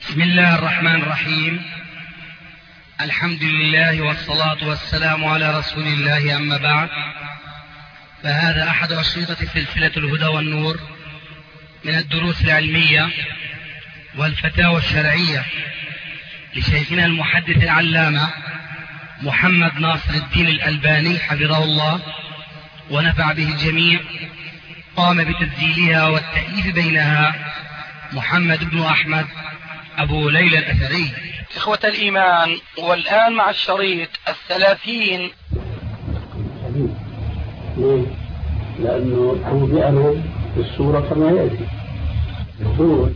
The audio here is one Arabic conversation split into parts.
بسم الله الرحمن الرحيم. الحمد لله والصلاة والسلام على رسول الله، أما بعد، فهذا أحد أشرطة سلسلة الهدى والنور من الدروس العلمية والفتاوى الشرعية لشيخنا المحدث العلامة محمد ناصر الدين الألباني حفظه الله ونفع به الجميع. قام بتسجيلها والتأليف بينها محمد بن أحمد أبو ليلى الأثري. إخوة الإيمان، والآن مع الشريط 30. ليه؟ لأنه هو بيعرض الصورة كما يأتي، يقول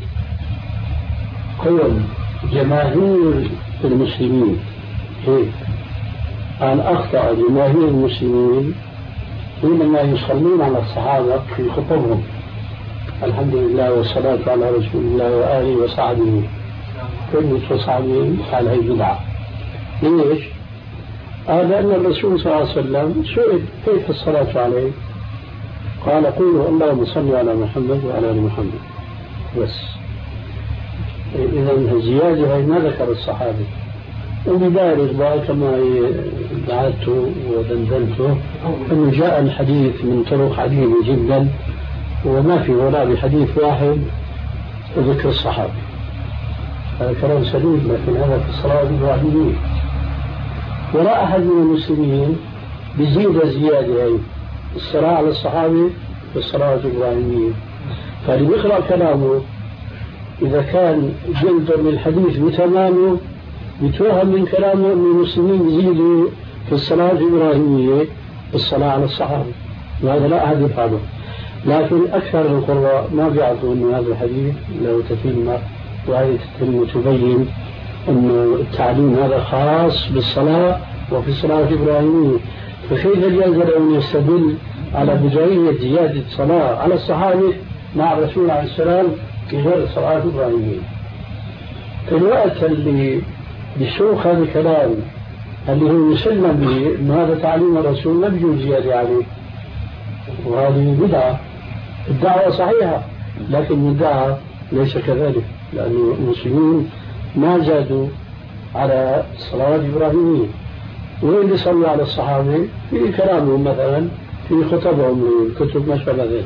قول جماهير المسلمين هيك أن أخطأ جماهير المسلمين حينما يصلون على الصحابة في خطبهم. الحمد لله والصلاة على رسول الله وآله وصحبه كلمة وصحبه قال هي بدعة. ليش؟ لأن الرسول صلى الله عليه وسلم سئل كيف الصلاة عليه؟ قال قولوا اللهم صل على محمد وعلى آل محمد بس. إذا الزيادة هي ما ذكر الصحابة. وبذلك بقى كما دعته ودندنته أنه جاء الحديث من طرق عديدة جدا، وما في ولا بحديث واحد ذكر الصحابة. هذا كلام سليم، لكن هذا في الصلاة الإبراهيمية. ولا أحد من المسلمين بزيد زيادة هي الصلاة على الصحابة في الصلاة الإبراهيمية. فاللي بيقرأ كلامه إذا كان جلد من الحديث بتمامه يتوهم من كلامه أن المسلمين يزيدوا في الصلاة الإبراهيمية الصلاة على الصحابة، وهذا لا أحد يفعله. لكن أكثر القراء ما بيعرفوا أن هذا الحديث له تتمة، وهي تتمة تبين أن التعليم هذا خاص بالصلاة وفي الصلاة الإبراهيمية. فكيف جاز له أن يستدل على بدعية زيادة الصلاة على الصحابة مع الرسول عليه السلام في غير الصلاة الإبراهيمية؟ في الوقت اللي بيشوف هذا الكلام اللي هو يسلم به أن هذا تعليم الرسول لا بيجوز زيادة عليه، وهذه بدعة. الدعوة صحيحة لكن الدعوة ليس كذلك، لأن المسلمين ما زادوا على الصلاة الإبراهيمية. وين صلوا على الصحابة في كلامهم مثلا في خطبهم للكتب ما شابه ذلك.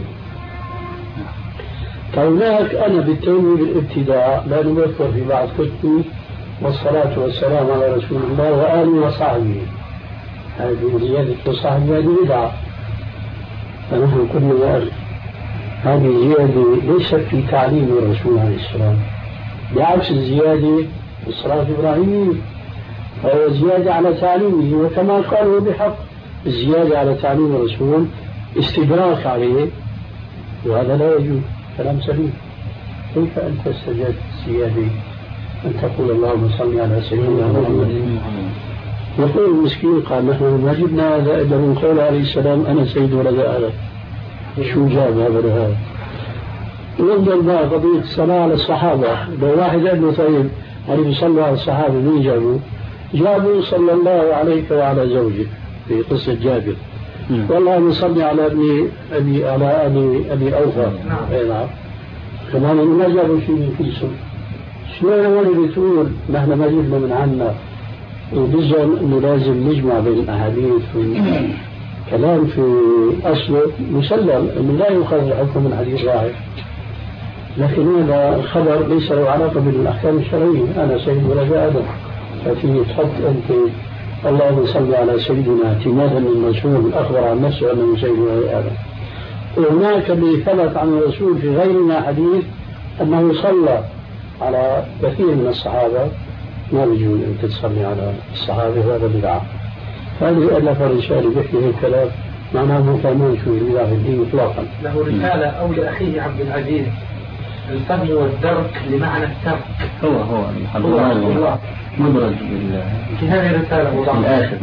فهناك أنا بالتومي بالابتداء لأنه بذكر في بعض كتبي والصلاة والسلام على رسول الله وآله وصحبه، هذه زيادة وصحبه هذه بدعة. فنحن كنا نعرف هذه زيادة ليست في تعليم الرسول عليه السلام، بعكس الزيادة في الصلاة الإبراهيمية فهو زيادة على تعليمه. وكما قالوا بحق الزيادة على تعليم الرسول استدراك عليه، وهذا لا يجوز. كلام سليم. كيف أنت استجدت الزيادة أن تقول اللهم صل على سيدنا محمد؟ يقول المسكين قال نحن ما جبنا هذا إلا من قول عليه السلام أنا سيد ولد آدم. شو جاب هذا لهذا؟ ينظر بقى قضية الصلاة على الصحابة. لو واحد قال له طيب عليه صلى على الصحابة مين جابوا؟ جابوا صلى الله عليك وعلى زوجك في قصة جابر. والله نصلي على أبي أوفى. نعم. كمان ما جابوا شيء من كيسه. شلون ولد بتقول نحن ما جبنا من عنا؟ وبزعم انه لازم نجمع بين الاحاديث كلام في اصله مسلم انه لا يؤخذ الحكم من حديث واحد، لكن هذا الخبر ليس له علاقه بالاحكام الشرعيه. انا سيد ولد ادم، فتيجي تحط انت اللهم صل على سيدنا اعتمادا من الرسول اخبر عن نفسه انه سيد ولد ادم. وهناك اللي ثبت عن الرسول في غيرنا حديث انه صلى على كثير من الصحابه، ما بيجوز أن تصلي على الصحابة، هذا بدعة. هذه ألف رسالة بحكي هي الكلام معناه مو فاهمين شو البدعة في الدين إطلاقا. له رسالة أو لأخيه عبد العزيز الفهم والدرك لمعنى الترك. هو مدرج في هذه الرسالة في الآخر.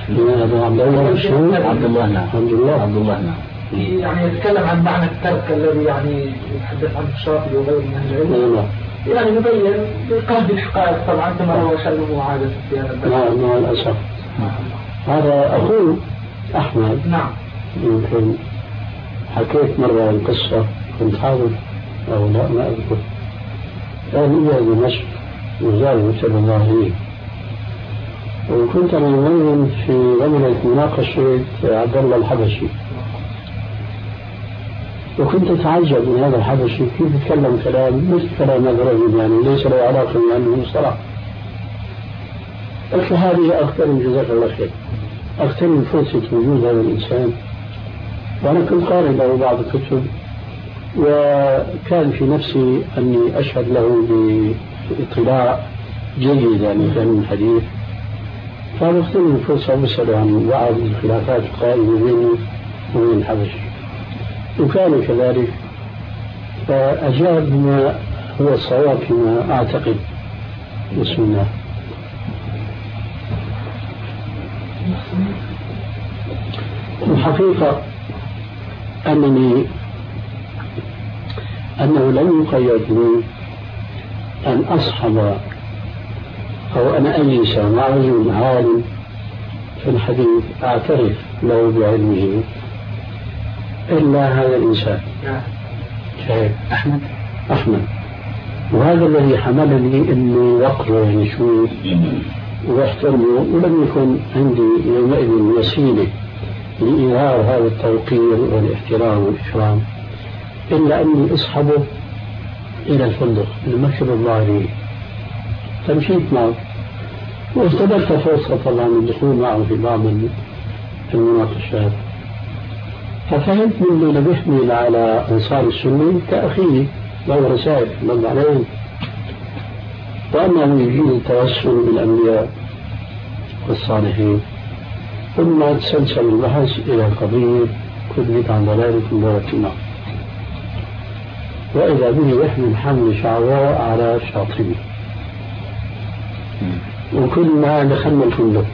عبد الله نعم. يعني يتكلم عن معنى الترك الذي يعني يتحدث عنه الشافعي وغيره من أهل العلم. يعني مبين بقلب الحقائق طبعا كما هو شأنه وعادة في هذا البلد. نعم للأسف. هذا أخوه أحمد. نعم. يمكن حكيت مرة القصة كنت حاضر أو لا ما أذكر. كان إياه دمشق وزاره سبب الله لي. وكنت أنا يومين في غمرة مناقشة عبد الله الحبشي، وكنت أتعجب من هذا الحبشي كيف يتكلم كلام مثل كلام هذا الرجل، يعني ليس له علاقة بأنه مصطلح. قلت هذه أغتنم جزاك الله خير، أغتنم فرصة وجود هذا الإنسان. وأنا كنت قارئ له بعض الكتب، وكان في نفسي أني أشهد له باطلاع جيد يعني في علم الحديث، فأغتنم الفرصة وأسأله عن بعض الخلافات القائمة بيني وبين الحبشي، وكان كذلك، فأجاب بما هو الصواب فيما أعتقد. بسم الله. الحقيقة أنه لم يقيد لي أن أصحب أو أن أجلس مع رجل عالم في الحديث أعترف له بعلمه إلا هذا الإنسان شايف أحمد. وهذا الذي حملني إني وقره يعني شوي واحترمه، ولم يكن عندي يومئذ وسيلة لإظهار هذا التوقير والاحترام والإكرام إلا أني أصحبه إلى الفندق المكتب الظاهري، فمشيت معه واستدلت فرصة طبعا الدخول معه في بعض المناقشات، ففهمت منه أنه بيحمل على أنصار السنة كأخيه له رسائل رد عليهم، وأنه يجيز التوسل بالأنبياء والصالحين. ثم تسلسل البحث إلى قضية كذبت عن ضلالة دورة النار، وإذا به يحمل حمل شعواء على شاطبه. وكل ما دخلنا الفندق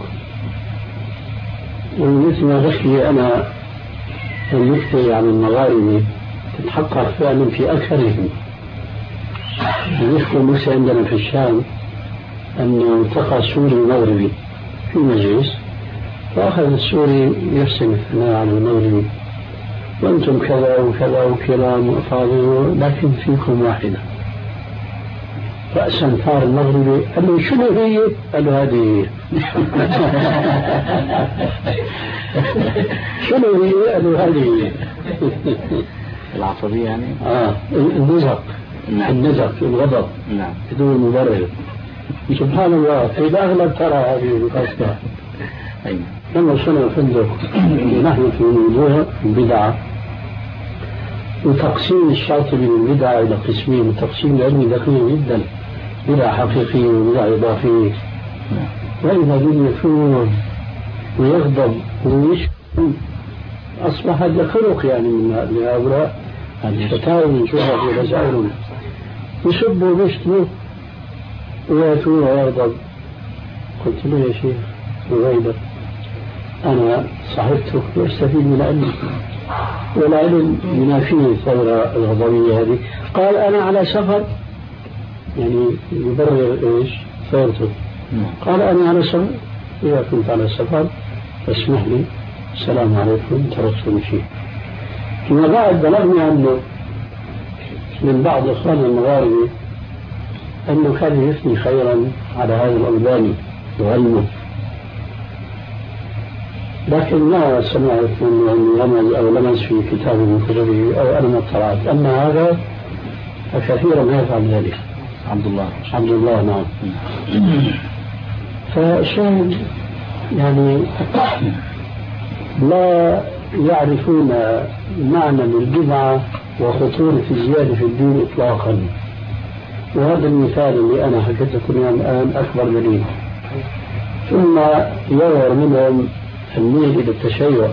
ومثل ما بحكي أنا النكتة عن المغاربة تتحقق فعلا في أكثرهم. يحكوا مثل عندنا في الشام أنه التقى سوري مغربي في مجلس، فأخذ السوري يرسم الثناء على المغربي، وأنتم كذا وكذا وكرام وأفاضل لكن فيكم واحدة. رأسا ثار المغربي قال له شنو هي؟ قال له هذه هي. شنو هي؟ قال له هذه هي. العصبية يعني؟ النزق. النزق الغضب بدون مبرر. سبحان الله في الأغلب ترى هذه القصة. لما وصلنا الفندق نحن في موضوع البدعة وتقسيم الشاطبي من البدعة إلى قسمين، وتقسيم العلمي دقيق جدا، بدعة حقيقية وبدعة إضافية. وإذا بده يثور ويغضب ويشكو أصبح هذا خلق يعني من هؤلاء الفتاوى من شهرة ورسائلهم، يسبوا ويشتموا ويثور ويغضب. قلت له يا شيخ وغيبة أنا صاحبتك واستفيد من علمك، والعلم ينافيه الثورة الغضبية هذه. قال أنا على سفر، يعني يبرر إيش ثورته. قال أنا على سفر، إذا كنت على سفر فاسمح لي، السلام عليكم، تركت مشي. فيما بعد بلغني عنه من بعض إخوان المغاربة أنه كان يثني خيرا على هذا الألباني وعلمه، لكن ما سمعت منه أنه أو لمس في كتاب من كتبه أو أنا ما اطلعت. أما هذا فكثيرا ما يفعل ذلك. عبد الله نعم. فالشاهد يعني لا يعرفون معنى البدعة وخطورة الزيادة في الدين إطلاقا. وهذا المثال اللي أنا حكيت لكم الآن أكبر دليل. ثم يظهر منهم الميل إلى التشيع.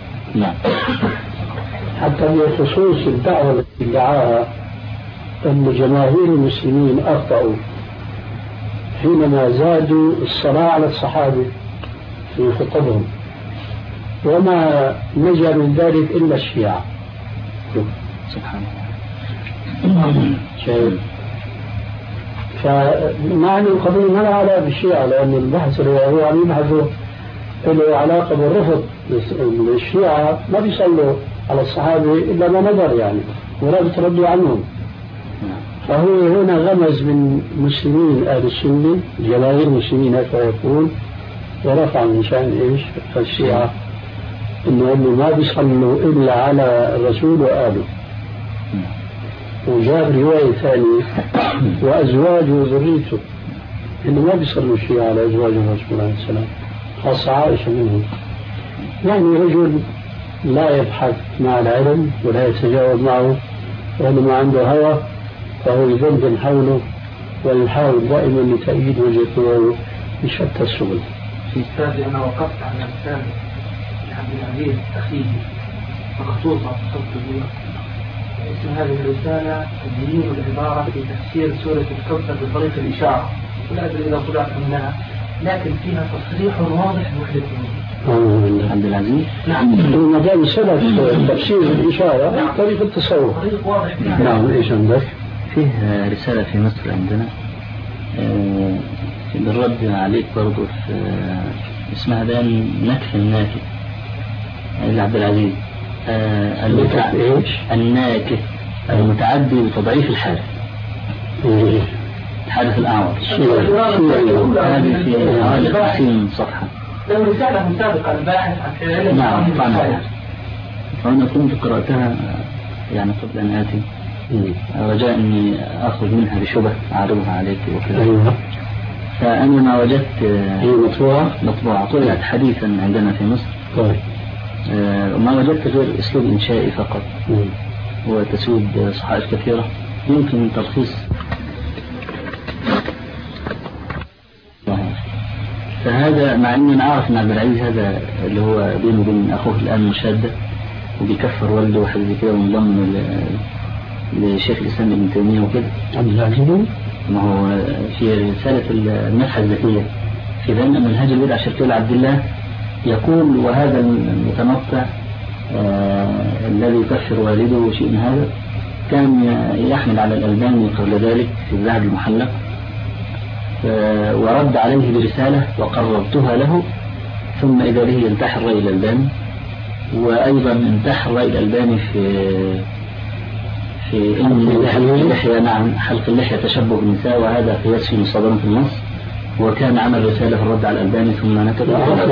حتى بخصوص الدعوة التي ادعاها أن جماهير المسلمين أخطأوا حينما زادوا الصلاة على الصحابة في خطبهم، وما نجا من ذلك إلا الشيعة. سبحان الله. شايف؟ فمعنى القضية ما لها علاقة بالشيعة، لأن البحث اللي هو عم يبحثه له علاقة بالرفض. الشيعة ما بيصلوا على الصحابة إلا ما نظر يعني، ولا بتردوا عنهم. فهو هنا غمز من مسلمين أهل السنة جماهير المسلمين هكذا يقول، ورفع من شأن إيش الشيعة إنه هم ما بيصلوا إلا على الرسول وآله. وجاب رواية ثانية وأزواجه وذريته إنه ما بيصلوا الشيعة على أزواج الرسول عليه السلام، خاصة عائشة منهم. يعني رجل لا يبحث مع العلم ولا يتجاوب معه، وإنما عنده هوى، فهو يدندن حوله ويحاول دائما لتأييد وجهته بشتى السبل. في أستاذ أنا وقفت على مثال عبد العزيز أخيه مخصوصة بصوته. اسم هذه الرسالة تبيين العبارة في تفسير سورة الكوثر بطريق الإشارة، ولا أدري إذا طلعت منها، لكن فيها تصريح واضح محدث. عبد العزيز نعم. ما دام سبب تفسير الإشارة نعم. طريق التصور طريق واضح. نعم. إيش عندك؟ فيه رسالة في مصر عندنا بالرد عليك برضو اسمها بيان نكف الناكف لعبد العزيز. الناكف المتعدي بتضعيف الحادث، الحادث الأعور. هذه في حوالي 50 صفحة. لو رسالة مسابقة الباحث عن نعم طبعا. فأنا كنت قرأتها يعني قبل أن آتي، رجاء أني أخذ منها بشبه أعرضها عليك وكذا. فأنا ما وجدت مطبوعة طلعت حديثا عندنا في مصر، وما وجدت غير أسلوب إنشائي فقط وتسويد صحائف كثيرة. يمكن تلخيص، فهذا مع أني أعرف أن عبد العزيز هذا اللي هو بينه وبين أخوه الآن مشادة وبيكفر والده وحاجة كده ومضم لشيخ الإسلام ابن تيمية وكده. عبد العزيز ما هو في رسالة النفحة الذكية في ذم منهج البدع الشركية لعبد الله يقول: وهذا المتنطع الذي يكفر والده وشيء من هذا كان يحمل على الألباني قبل ذلك في الذهب المحلق، ورد عليه برسالة وقررتها له، ثم إذا به ينتحر رأي الألباني، وأيضا انتحر رأي الألباني في إن اللحية نعم حلق اللحية تشبه بالنساء، وهذا قياس في مصادرة النص، وكان عمل رسالة في الرد على الألباني ثم نكت.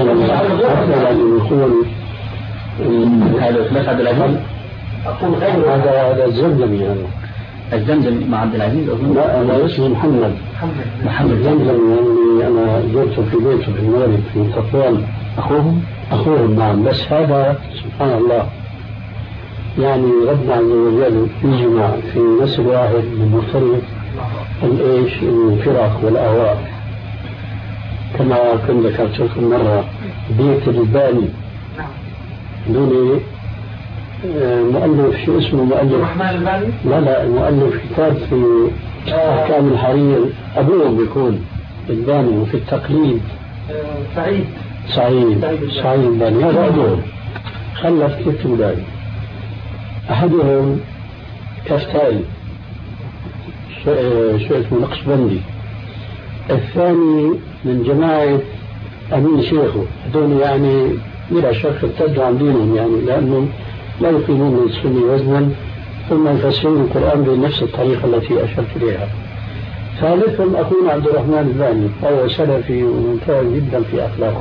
هذا خلاف عبد العزيز. أقول هذا الزمزمي الزمزم مع عبد العزيز أظن. لا أنا اسمي محمد زمزم، يعني أنا زرته في بيته في المغرب في تطوان. أخوهم نعم. بس هذا سبحان الله يعني ربنا عز وجل يجمع في نسل واحد من مختلف الإيش الفرق والأهواء. كما كنت ذكرت لكم مرة بيت الباني دوني مؤلف شو اسمه مؤلف الرحمن الباني؟ لا مؤلف كتاب في أحكام الحرير، أبوه بيكون الباني، وفي التقليد سعيد الباني. هذا أبوه خلف كتب الباني. أحدهم كفتاي شو اسمه نقشبندي، الثاني من جماعة أمين شيخه. هذول يعني بلا شك ارتدوا عن دينهم، يعني لأنهم لا يقيمون للسنة وزنا، ثم يفسرون القرآن بنفس الطريقة التي أشرت إليها. ثالثهم أخونا عبد الرحمن الباني، وهو سلفي وممتاز جدا في أخلاقه.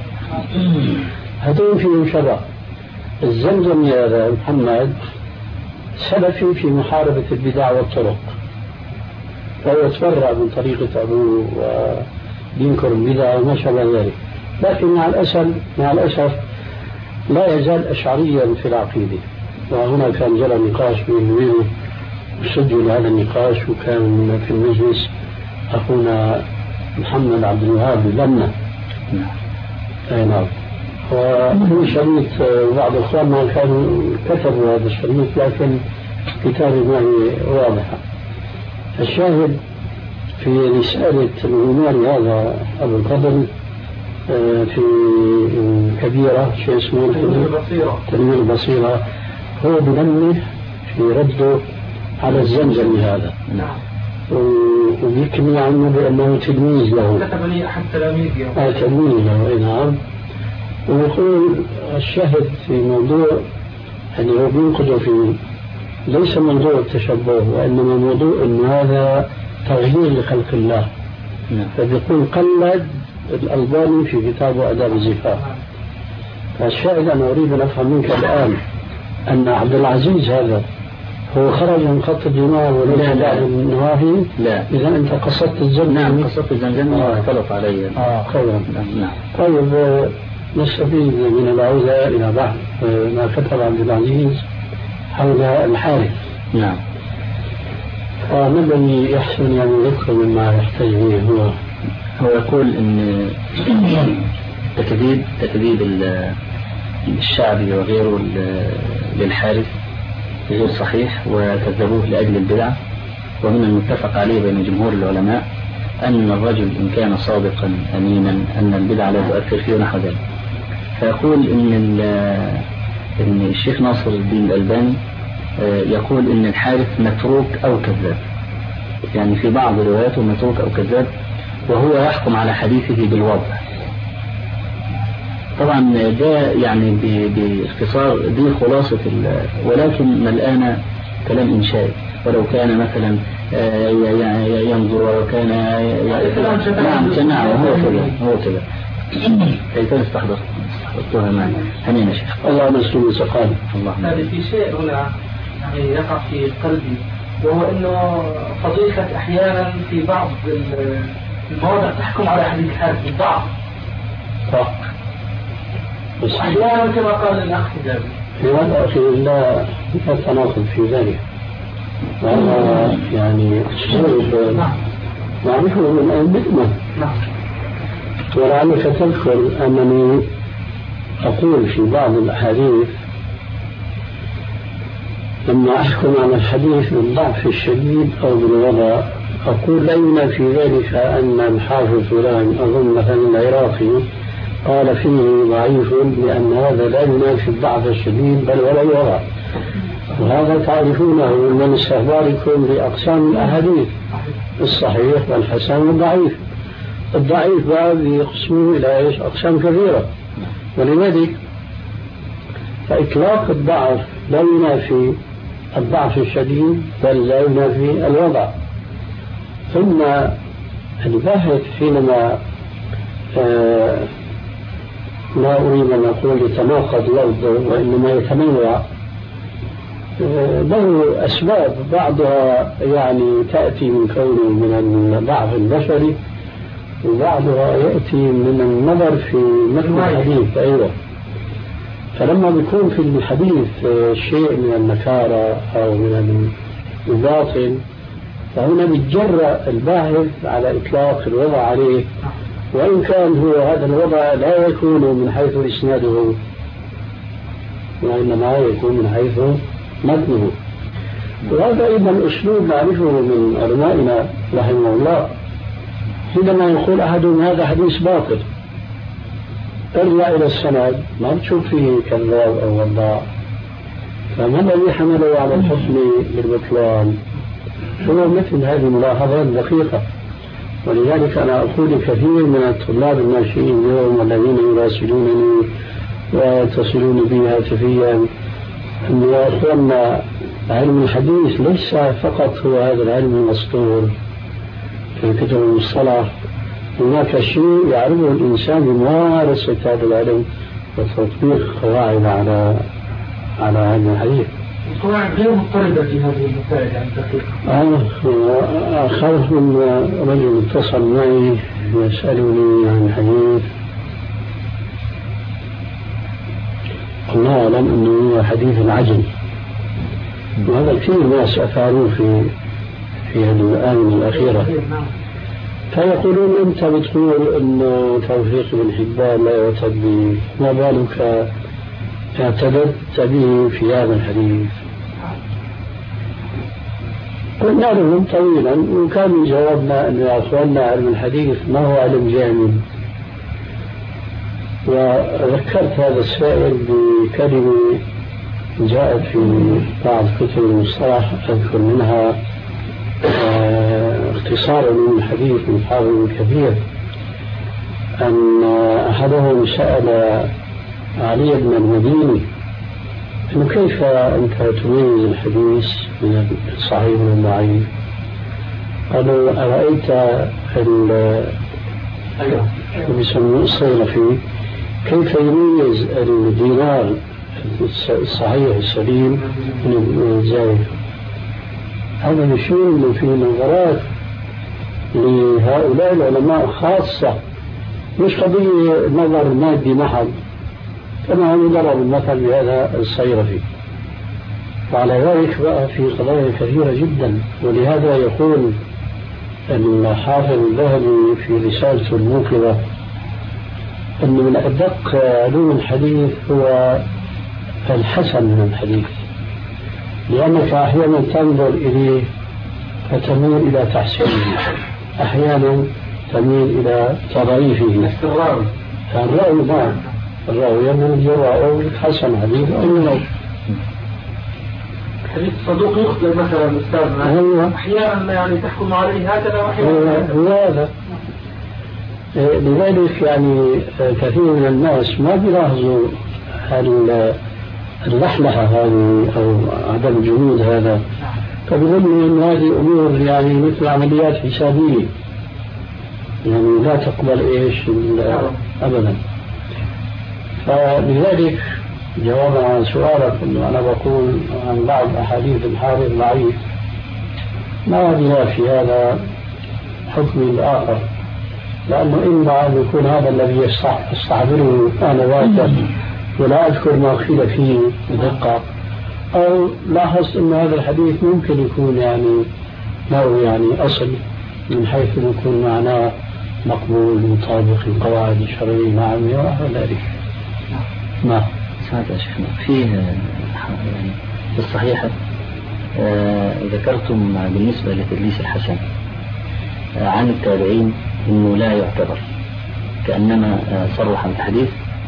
هذول فيهم شبه. الزمزم يا محمد سلفي في محاربة البدع والطرق، فهو تفرع من طريقة أبوه وينكر البدع وما شابه ذلك، لكن مع الأسف لا يزال أشعريا في العقيدة. وهنا كان جرى نقاش بينه وبينه وسجل هذا النقاش، وكان في المجلس أخونا محمد عبد الوهاب لنا. نعم. وهو شريط بعض إخواننا كانوا كتبوا هذا الشريط، لكن كتابه ما هي واضحة. الشاهد في رسالة العنوان هذا أبو الفضل في كبيرة شيء اسمه تنوير البصيرة، هو بنمه في رده على الزمزم هذا، ويكني عنه بأنه تلميذ له، كتب لي أحد تلاميذي تلميذ له. نعم. ويقول الشاهد في موضوع أنه هو بينقذ في ليس موضوع التشبه، وإنما موضوع أن هذا تغيير لخلق الله. فبيقول قلد الألباني في كتابه آداب الزفاف. فالشاهد أنا أريد أن أفهم منك الآن أن عبد العزيز هذا هو خرج من خط الجماعة وليس بعد النواهي. لا. إذا أنت قصدت الزمزم. نعم قصدت الزمزم واختلط علي. خيرا. نعم. طيب نستفيد من العودة إلى بعض ما كتب عبد العزيز حول الحارث. نعم. ما الذي يحسن يعني ذكر مما يحتاج به هو يقول أن تكذيب الشعبي وغيره للحارث غير صحيح، وكذبوه لأجل البدع. ومن المتفق عليه بين جمهور العلماء أن الرجل إن كان صادقا أمينا أن البدع لا تؤثر فيه نحو ذلك. فيقول إن الشيخ ناصر الدين الألباني يقول إن الحارث متروك أو كذاب، يعني في بعض رواياته متروك أو كذاب، وهو يحكم على حديثه بالوضع. طبعا ده يعني باختصار دي خلاصة ولكن الآن كلام إنشائي. ولو كان مثلا ينظر ولو كان نعم هو كذا كيف استحضرتها معي همين يا شيخ. الله مسلم سقال. هذا في شيء هنا يعني يقع في قلبي، وهو أنه فضيلتك أحيانا في بعض المواضع تحكم على حديث الحارث بالضعف. أحيانا كما قال الأخ جابر. في هذا أخي لا تناقض في ذلك، وهذا يعني أسلوب نعرفه من أئمتنا. ولعلك تذكر أنني أقول في بعض الأحاديث لما أحكم على الحديث بالضعف الشديد أو بالوضع أقول لا ينافي ذلك أن الحافظ فلان أظن مثلا العراقي قال فيه ضعيف، لأن هذا لا ينافي الضعف الشديد بل ولا يرى. وهذا تعرفونه من استخباركم بأقسام الأحاديث، الصحيح والحسن والضعيف. الضعيف بعد يقسمه إلى أقسام كثيرة، ولذلك فإطلاق الضعف لا ينافي الضعف الشديد بل لا ينافي الوضع. ثم الباحث حينما لا أريد أن أقول يتناقض لفظه وإنما يتنوع له أسباب، بعضها يعني تأتي من كونه من الضعف البشري، وبعضها يأتي من النظر في مثل الحديث. أيضا فلما بيكون في الحديث شيء من النكارة أو من الباطل فهنا بيتجرأ الباحث على إطلاق الوضع عليه، وإن كان هو هذا الوضع لا يكون من حيث إسناده وإنما يكون من حيث متنه. وهذا أيضا أسلوب نعرفه من علمائنا رحمه الله، حينما يقول أحدهم هذا حديث باطل ارجع إلى السند ما تشوف فيه كذاب أو وضاع، فما الذي حمله على الحكم بالبطلان؟ هو مثل هذه الملاحظات دقيقة. ولذلك أنا أقول كثير من الطلاب الناشئين اليوم الذين يراسلونني ويتصلون بي هاتفيا أن يا أخوانا علم الحديث ليس فقط هو هذا العلم المسطور في كتب المصطلح، هناك شيء يعرفه الإنسان بممارسة هذا العلم وتطبيق قواعد على علم الحديث. القواعد غير مضطردة في هذه المسائل يعني دقيقة. أخاف من رجل اتصل معي يسألني عن الحديث، الله أعلم أنه هو حديث العجل، وهذا كثير ناس أفعلوه في هذه الآونة الأخيرة. فيقولون أنت بتقول أنه توفيق بن حبان لا يعتد به، ما بالك اعتدت به في هذا الحديث؟ قلنا لهم طويلا وكان من جوابنا أن يا أخواننا علم الحديث ما هو علم جامد. وذكرت هذا السائل بكلمة جاءت في بعض كتب المصطلح أذكر منها اختصارا من الحديث من حافظ كثير، أن أحدهم سأل علي بن المديني إنه كيف أنت تميز الحديث من الصحيح والضعيف؟ قالوا أرأيت بيسموه الصيرفي كيف يميز الدينار الصحيح السليم من الزائف؟ هذا يشير في نظرات لهؤلاء العلماء خاصة، مش قضية نظر مادي محض كما ضرب المثل بهذا الصيرفي. وعلى ذلك بقى في قضايا كثيرة جدا، ولهذا يقول الحافظ الذهبي في رسالته الموقظة أن من أدق علوم الحديث هو الحسن من الحديث، لأنك أحيانا تنظر إليه فتميل إلى تحسينه، أحيانا تميل إلى تضعيفه. الراوي نعم، الراوي يميل يرى حسن حديث أو حديث صدوق يخطئ مثلا أستاذنا، أحيانا يعني تحكم عليه هكذا وأحيانا هذا. لذلك يعني كثير من الناس ما بيلاحظوا اللحلحة هذه أو عدم الجمود هذا، فبظن أن هذه أمور يعني مثل عمليات حسابية، يعني لا تقبل أبدا. فلذلك جوابا عن سؤالك أنه أنا بقول عن بعض أحاديث الحارث ضعيف، ما بلا في هذا حكم الآخر، لأنه إما أن يكون هذا الذي يستحضره أنا واجب ولا أذكر ما قيل فيه بدقة، أو لاحظت أن هذا الحديث ممكن يكون يعني له يعني أصل من حيث يكون معناه مقبول مطابق للقواعد الشرعية العامة ونحو ذلك. نعم. سمعت يا شيخنا فيه يعني في الصحيحة ذكرتم بالنسبة لتدليس الحسن عن التابعين إنه لا يعتبر، كأنما صرح بالحديث.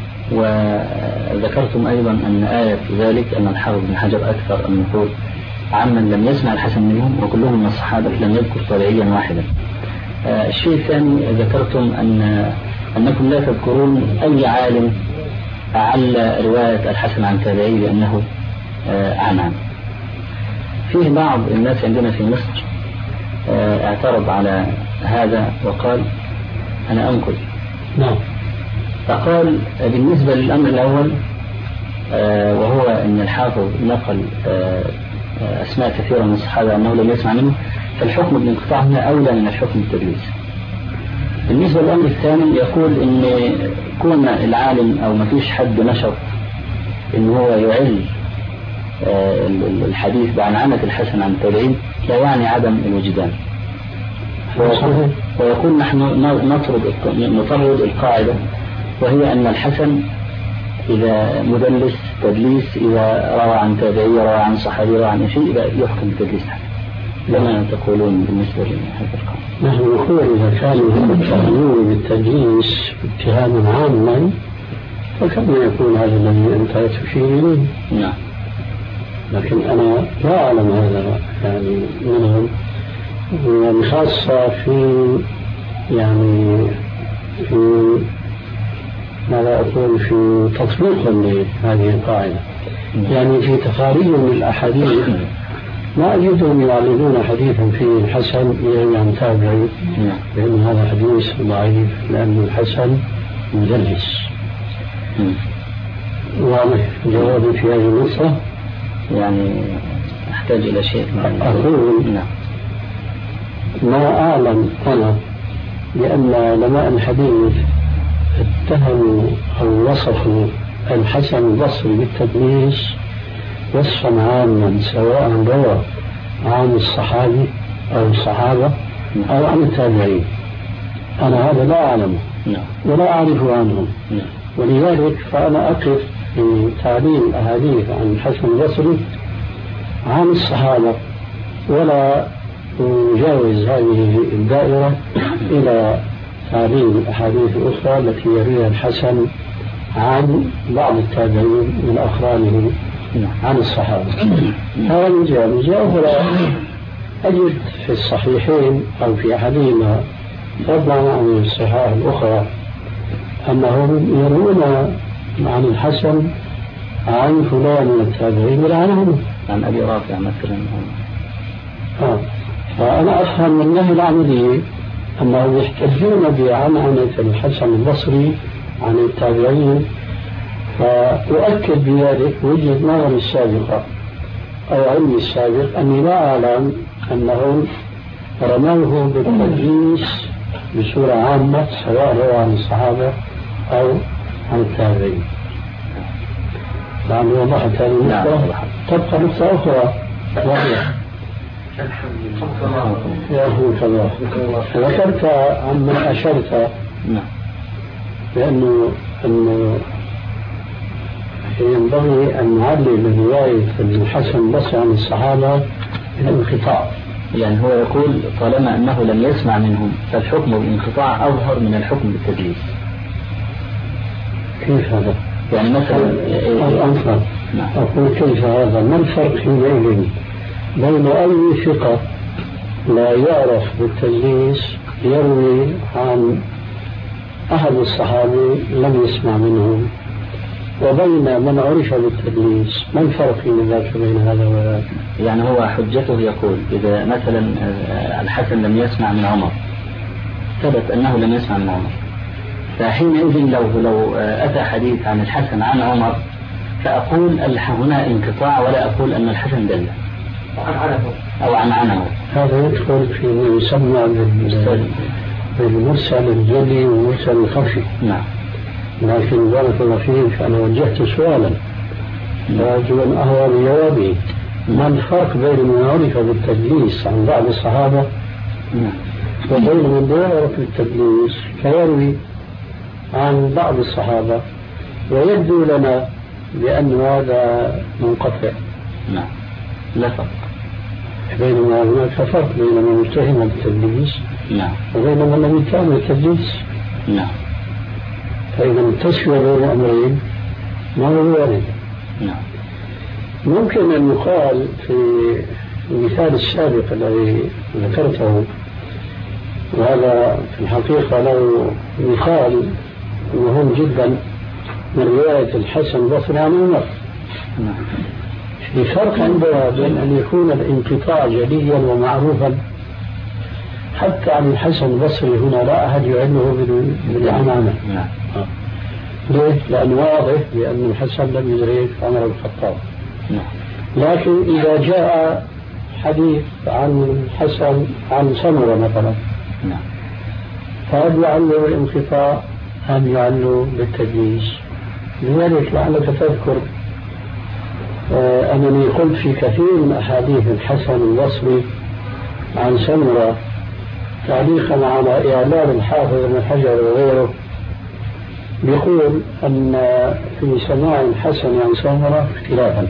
وذكرتم أيضا أن آية ذلك أن الحافظ بن حجر أكثر أن يقول عمن لم يسمع الحسن منهم وكلهم من الصحابة لم يذكر تابعيا واحدا. الشيء الثاني ذكرتم أنكم لا تذكرون أي عالم أعل رواية الحسن عن تابعي بأنه عن. فيه بعض الناس عندنا في مصر اعترض على هذا وقال أنا أنقل. نعم. فقال بالنسبة للأمر الأول وهو أن الحافظ نقل أسماء كثيرة من الصحابة أنه لم يسمع منه، فالحكم بالانقطاع هنا أولى من الحكم بالتدليس. بالنسبة للأمر الثاني يقول أن كون العالم أو ما فيش حد نشط أن هو يعل الحديث بعنعنة الحسن عن التابعين لا يعني عدم الوجدان. ويقول نحن نطرد القاعدة، وهي أن الحسن إذا مدلس تدليس إذا روى عن تابعي روى عن صحابي روى عن شيء يحكم بتدليس حسن. لما تقولون بالنسبة لهذا القول؟ نحن نقول إذا كانوا يتهمون بالتدليس اتهاما عاما فكما يكون هذا الذي أنت تشير إليه. نعم. لكن أنا لا أعلم هذا يعني منهم، وخاصة في يعني في ماذا أقول في تطبيقهم لهذه القاعدة. يعني في تخاريجهم للأحاديث ما أجدهم يعلمون حديثا فيه الحسن يروي عن تابعي لأن هذا حديث ضعيف لأن الحسن مدلس. واضح جوابي في هذه النقطة؟ يعني أحتاج إلى شيء. أقول ما أعلم أنا لأن علماء الحديث اتهموا أو وصفوا الحسن البصري بالتدليس وصفا عاما سواء روى عن الصحابي أو الصحابة أو عن التابعين. أنا هذا لا أعلمه ولا أعرف عنهم، ولذلك فأنا أقف في تعليم أحاديث عن الحسن البصري عن الصحابة ولا أجاوز هذه الدائرة إلى تعليم الأحاديث الأخرى التي يرويها الحسن عن بعض التابعين من أقرانه عن الصحابة. هذا الجانب ولا أجد في الصحيحين أو في أحدهما فضلا عن الصحاح الأخرى أنهم يروون عن الحسن عن فلان من التابعين ولا عنهم. عن أبي رافع مثلا. فأنا أفهم من النهي العملي أنهم يحتجون بعنعنة الحسن البصري عن التابعين، فأؤكد بذلك وجهة نظري السابقة أو علمي السابق أني لا أعلم أنهم رموه بالتدليس بصورة عامة سواء هو عن الصحابة أو عن التابعين. يعني وضحت هذه النقطة. تبقى نقطة أخرى وهي يرحمك الله، ذكرت عما أشرت بأنه ينبغي أن نعلم رواية الحسن البصري عن الصحابة الانقطاع. يعني هو يقول طالما أنه لم يسمع منهم فالحكم بالانقطاع أظهر من الحكم بالتدليس. كيف هذا؟ يعني مثلا أقول كيف هذا؟ ما الفرق حينئذ بين أي ثقة لا يعرف بالتدليس يروي عن أحد الصحابة لم يسمع منهم وبين من عرف بالتدليس؟ ما الفرق بين هذا وهذا؟ يعني هو حجته يقول إذا مثلا الحسن لم يسمع من عمر، ثبت أنه لم يسمع من عمر، فحينئذ لو أتى حديث عن الحسن عن عمر فأقول هنا انقطاع ولا أقول أن الحسن دل أو عن عنه. هذا يدخل في ما يسمى بالمرسل الجلي والمرسل الخفي. نعم. لكن بارك الله فيك أنا وجهت سؤالا راجوا أن أهوى بجوابه. ما الفرق بين من عرف بالتدليس عن بعض الصحابة وبين من لا يعرف بالتدليس فيروي عن بعض الصحابة ويبدو لنا بأن هذا منقطع؟ نعم، لا فرق بينما هناك فرق بين من يتهم بالتدليس وبين من لم يتهم بالتدليس. نعم. فإذا تسوى بين الأمرين ما هو وارد. نعم. ممكن أن يقال في المثال السابق الذي ذكرته، وهذا في الحقيقة له مثال مهم جدا من رواية الحسن البصري عن عمر. في فرق عندنا بين أن يكون الانقطاع جليا ومعروفا حتى عن الحسن البصري هنا لا أحد يعلمه بالعنعنة. ليه؟ لأنه واضح بأن الحسن لم يدرك عمر الخطاب. لكن إذا جاء حديث عن الحسن عن سمرة مثلا فهل يعلو بالانقطاع أم يعلو بالتدليس؟ لذلك لعلك تذكر أنني قلت في كثير من أحاديث الحسن البصري عن سمرة تعليقا على إعلان الحافظ ابن حجر وغيره بيقول أن في سماع الحسن عن سمرة اختلافا.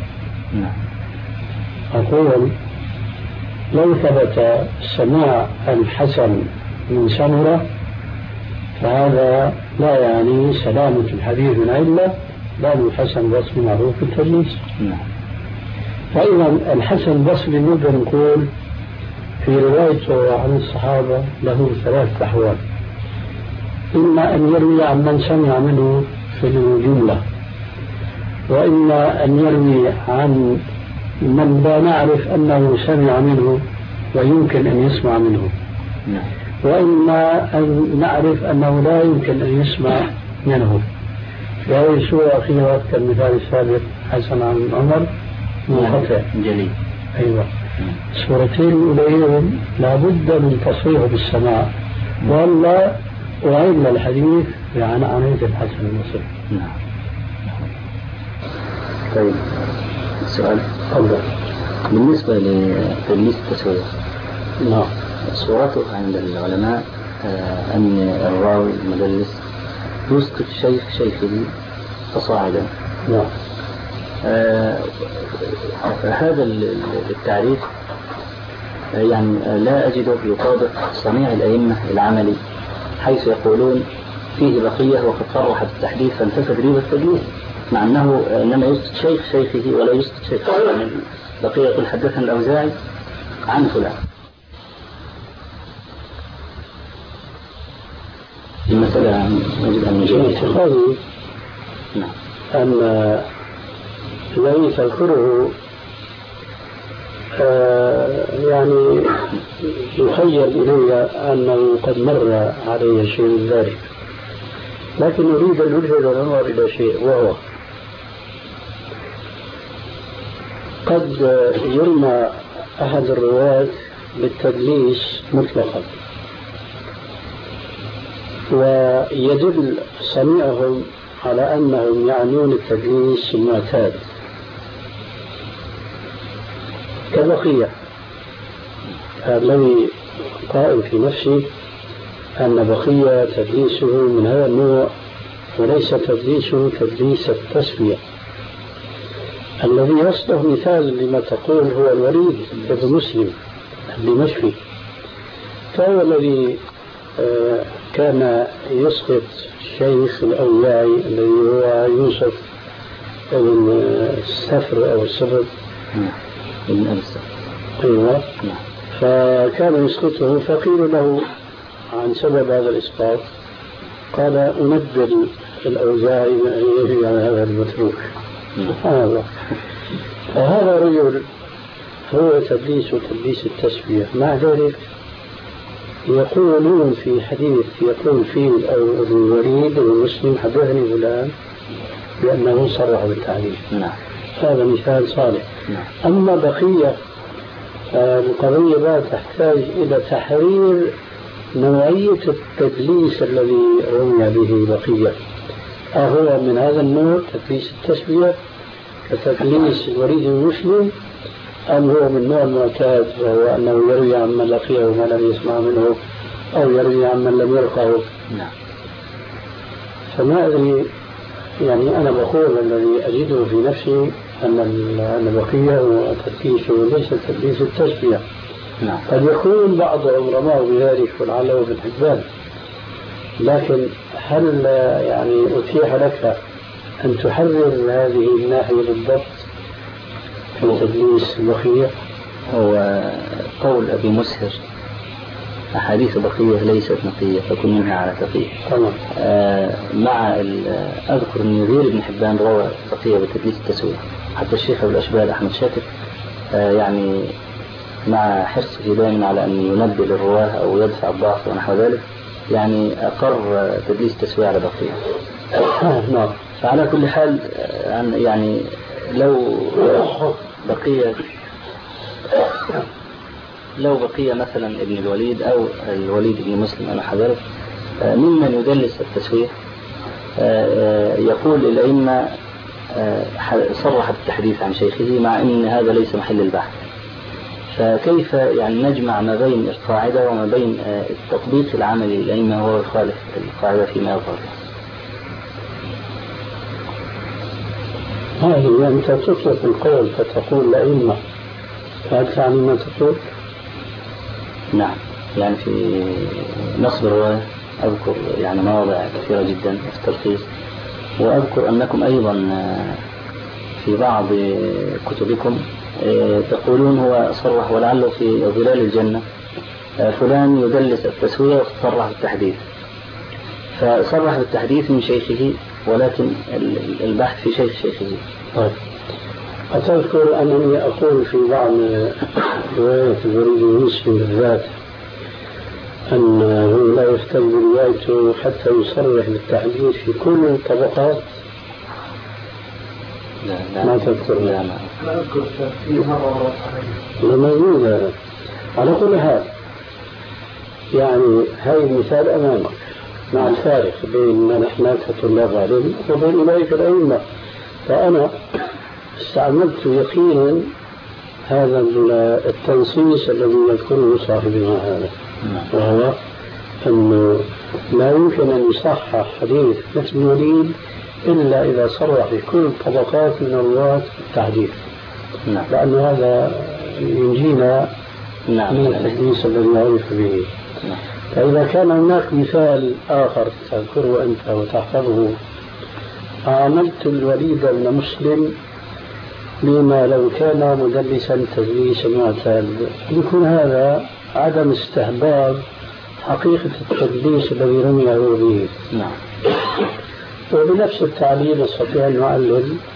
أقول لو ثبت سماع الحسن من سمرة فهذا لا يعني سلامة الحديث من علة، لأن الحسن البصري معروف بالتدليس. فإذا الحسن البصري نقدر نقول في روايته عن الصحابة له ثلاث أحوال: إما أن يروي عن من سمع منه في الجملة، وإما أن يروي عن من لا نعرف أنه سمع منه ويمكن أن يسمع منه، وإما أن نعرف أنه لا يمكن أن يسمع منه. في هذه الصورة أخيرا كالمثال السابق حسن عن عمر منقطع جلي. أيوة. الصورتين الأولين لابد من تصريح بالسماع ولا وعلم الحديث عن عناية الحسن البصري. طيب سؤال أول بالنسبة لتدليس التسوية. صورته عند العلماء أن الراوي المدلس يسقط شيخه فصاعدا. هذا التعريف يعني لا أجده يطابق صنيع الأئمة العملي، حيث يقولون فيه بقية وقد صرح بالتحديث فانتفت ريبة التدليس، مع أنه إنما يسقط شيخه ولا يسقط شيخه. يعني بقية يقول حدثنا الأوزاعي عن فلان. المسألة نجد أن اعتقادي أن الذي تذكره يعني يخيل إلي أنه قد مر علي شيء من ذلك، لكن أريد أن ألفت النظر إلى شيء، وهو قد يرمى أحد الرواة بالتدليس مطلقا، ويدل صنيعهم على أنهم يعنون التدليس المعتاد كبقية. الذي قائل في نفسي أن بقية تدليسه من هذا النوع، وليس تدليسه تدليس التسوية. الذي يصلح مثال لما تقول هو الوليد بن مسلم الدمشقي، فهو الذي كان يسقط الشيخ الأوزاعي الذي هو يوسف بن السفر أو السفر ابن أبي السفر. أيوة. فكان يسقطه، فقيل له عن سبب هذا الإسقاط، قال أنبل الأوزاعي من أن يجري على هذا المتروك. سبحان الله. فهذا رجل هو تدليس وتدليس التسوية. مع ذلك يقولون في حديث يقول فيه الوليد بن مسلم حدثني فلان بأنه صرح بالتعليل. هذا مثال صالح. أما بقية القضية لا تحتاج إلى تحرير نوعية التدليس الذي رمي به بقية. أهو من هذا النوع تدليس التسوية كتدليس الوليد بن مسلم، أم هو من نوع المعتاد وهو أنه يروي عمن لقيه وما لم يسمع منه، أو يروي عمن لم يلقه؟ فما أدري. يعني أنا بقول الذي أجده في نفسي أن بقية وتدليسه ليس تدليس التسوية. قد يكون بعضهم رماه بذلك ولعله ابن حبان، لكن هل يعني أتيح لك أن تحرر هذه الناحية بالضبط في تدليس بقية؟ هو قول أبي مسهر أحاديث بقية ليست نقية فكن منها على تقية. مع أذكر أن يزيد بن حبان روى بقية بتدليس التسوية، حتى الشيخ أبو الأشبال أحمد شاكر يعني مع حرصه دائما على أن ينبل الرواه أو يدفع الضعف ونحو ذلك، يعني أقر تدليس التسوية على بقية. فعلى كل حال يعني لو بقية مثلا ابن الوليد أو الوليد بن مسلم أنا حذرت ممن يدلس التسوية، يقول الأئمة صرح بالتحديث عن شيخه مع أن هذا ليس محل البحث. فكيف يعني نجمع ما بين القاعدة وما بين التطبيق العملي للأئمة وهو يخالف القاعدة فيما يظهر؟ هذه أنت تطلق القول فتقول الأئمة، فهل تعني ما تقول؟ نعم، يعني في نصب الرواية أذكر يعني مواضع كثيرة جدا في التلخيص، وأذكر أنكم أيضا في بعض كتبكم تقولون هو صرح ولعله في ظلال الجنة فلان يدلس التسوية وصرح بالتحديث، فصرح بالتحديث من شيخه ولكن البحث في شيخه. طيب، أتذكر أنني أقول في بعض رواية الوليد بن مسلم بالذات أنه لا يحتج بروايته حتى يصرح بالتحديث في كل الطبقات؟ لا ما تذكر؟ لا أذكر في مرة موجودة. على كل حال يعني هذا المثال أمامك مع الفارق بين نحن كطلاب علم وبين أولئك الأئمة. فأنا استعملت يقينا هذا التنصيص الذي يذكره صاحبنا هذا، وهو أنه لا يمكن أن يصحح حديث مثل الوليد إلا إذا صرح في كل طبقات من الرواة التحديث، لأن هذا ينجينا من التدليس الذي يعرف به. فإذا كان هناك مثال آخر تذكره أنت وتحفظه، عاملت الوليد بن مسلم بما لو كان مدلسا تدليسا معتاد، يكون هذا عدم استحباب حقيقة التدليس الذي رميه به. وبنفس التعليل نستطيع أن نعلل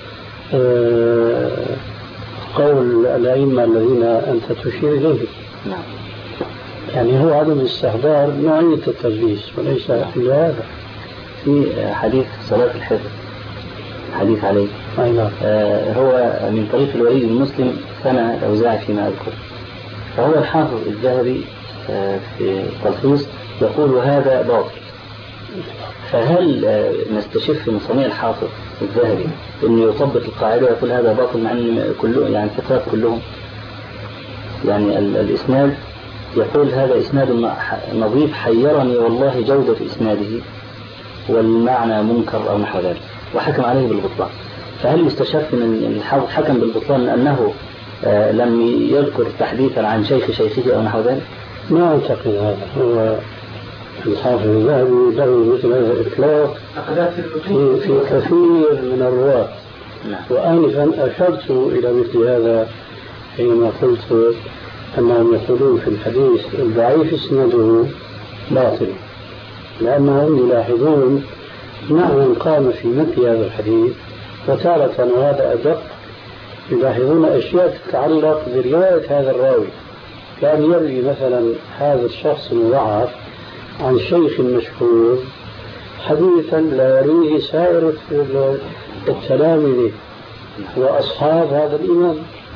قول الأئمة الذين أنت تشير إليه. نعم. يعني هو عدم استحضار نوعية التدليس وليس إلا هذا. في حديث صلاة الحفظ حديث عليه. نعم. هو من طريق الوليد المسلم سنة الأوزاعي فيما أذكر. فهو الحافظ الذهبي في تلخيص يقول هذا باطل. فهل نستشف من صنيع الحافظ الذهبي انه يطبق القاعده ويقول هذا باطل مع ان كله يعني الثقات كلهم يعني الاسناد يقول هذا اسناد نظيف حيرني والله جوده اسناده والمعنى منكر او نحو ذلك وحكم عليه بالبطلان. فهل يستشف من الحافظ حكم بالبطلان انه لم يذكر تحديثا عن شيخ شيخه او نحو ذلك؟ ما اعتقد هذا. هو الحافظ الذهبي له مثل هذا الإطلاق في كثير من الرواة. وآنفا أشرت إلى مثل هذا حينما قلت أنهم يقولون في الحديث الضعيف اسناده باطل، لأنهم يلاحظون نحو قام في مثل هذا الحديث وتارة وهذا أدق يلاحظون أشياء تتعلق برواية هذا الراوي. كان يروي مثلا هذا الشخص المضعف عن شيخ مشهور حديثا لا يرويه سائر التلامذة وأصحاب هذا الإمام.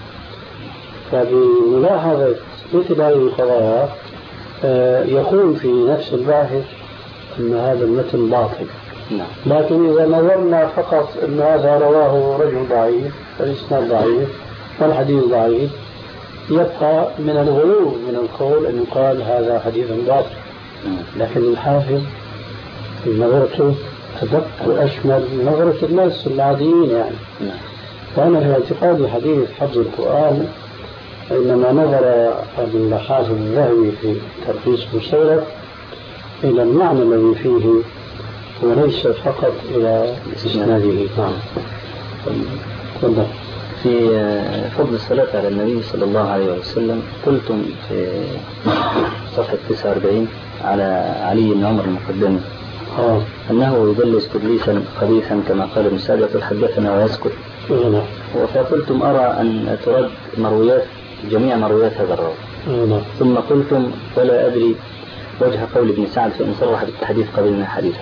فبملاحظة مثل هذه القضايا يقول في نفس الباحث أن هذا المتن باطل. لكن إذا نظرنا فقط أن هذا رواه رجل ضعيف فالإسناد ضعيف والحديث ضعيف يبقى من الغلو من القول أن يقال هذا حديث باطل. لكن الحافظ نظرته أدق وأشمل من نظرة الناس العاديين يعني. وأنا في اعتقادي حديث حفظ القرآن إنما نظر الحافظ الذهبي في تلخيص المستدرك إلى المعنى الذي فيه وليس فقط إلى إسناده. نعم. في فضل الصلاة على النبي صلى الله عليه وسلم قلتم في صفحة 49 على علي بن عمر المقدمي أنه يدلس تدليسا خبيثا كما قال ابن سعد يقول حدثنا ويسكت. فقلتم أرى أن ترد جميع مرويات هذا الراوي. ثم قلتم ولا أدري وجه قول ابن سعد فإن صرح بالتحديث قبلنا حديثا.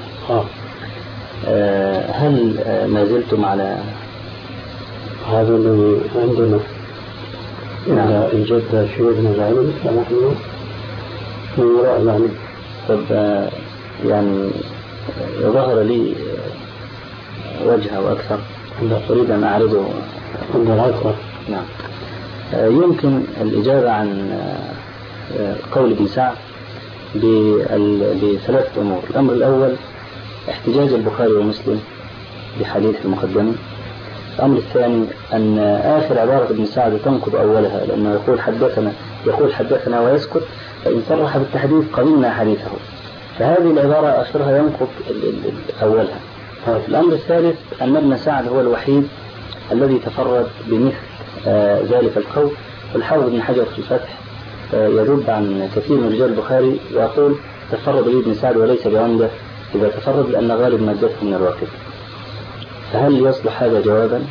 هل ما زلتم على هذا الذي عندنا؟ إذا الجد شيوخنا العلم فنحن من وراء العلم. طب يعني ظهر لي وجهه وأكثر أريد أن أعرضه. نعم. يمكن الإجابة عن قول ابن سعد بثلاثة أمور. الأمر الأول احتجاج البخاري ومسلم بحديث المقدمة. الأمر الثاني أن آخر عبارة ابن سعد تنقض أولها لأنه يقول حدثنا ويسكت فإن صرح بالتحديث قبلنا حديثه. فهذه العبارة آخرها ينقض أولها. الأمر الثالث أن ابن سعد هو الوحيد الذي تفرد بمثل ذلك القول. والحافظ ابن حجر في الفتح يرد عن كثير من رجال البخاري ويقول تفرد به ابن سعد وليس بعمدة إذا تفرد لأن غالب مادته من الواقف. فهل يصلح هذا جوابا؟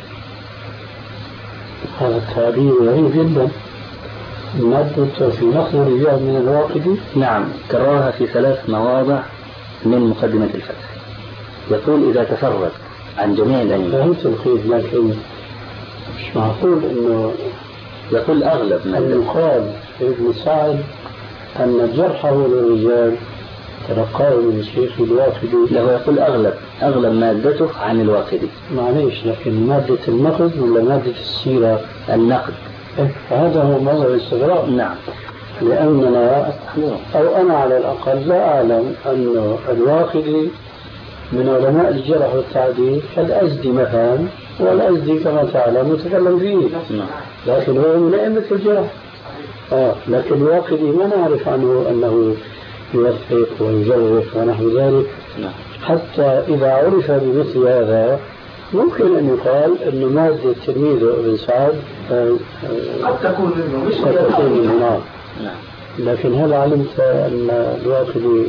هذا التعبير غريب جدا. مادته في نقل الرجال من الواقف. نعم كررها في 3 مواضع من مقدمة الفتح. يقول إذا تفرد عن جميع الأئمة. فهمت الخير لكن مش معقول إنه يقول أغلب ما يقال ابن سعد أن جرحه للرجال تلقاه من الشيخ الواقدي. له يقول أغلب مادته عن الواقدي. معليش لكن مادة النقد ولا مادة السيرة؟ النقد. هذا هو موضوع الاستغراب. نعم. لأننا أو أنا على الأقل لا أعلم أن الواقدي من علماء الجرح والتعديل كالأزدي مثلا، والأزدي كما تعلم متكلم فيه. لكن هو من أئمة الجرح. لكن الواقدي ما نعرف عنه أنه يوثق ويجرح ونحو ذلك. حتى إذا عرف بمثل هذا ممكن أن يقال أن مادة تلميذه ابن سعد قد تكون منه. لكن هل علمت أن الواقدي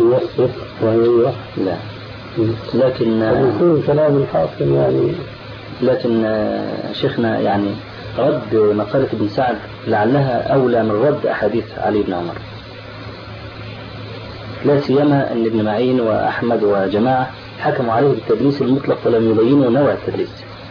يوثق ويجرح؟ لا. لكن يكون كلام الحافظ يعني لكن شيخنا يعني رد مقالة ابن سعد لعلها أولى من رد أحاديث علي بن عمر، لا سيما أن ابن معين وأحمد وجماعة حكموا عليه بالتدليس المطلق ولم يبينوا نوع التدليس.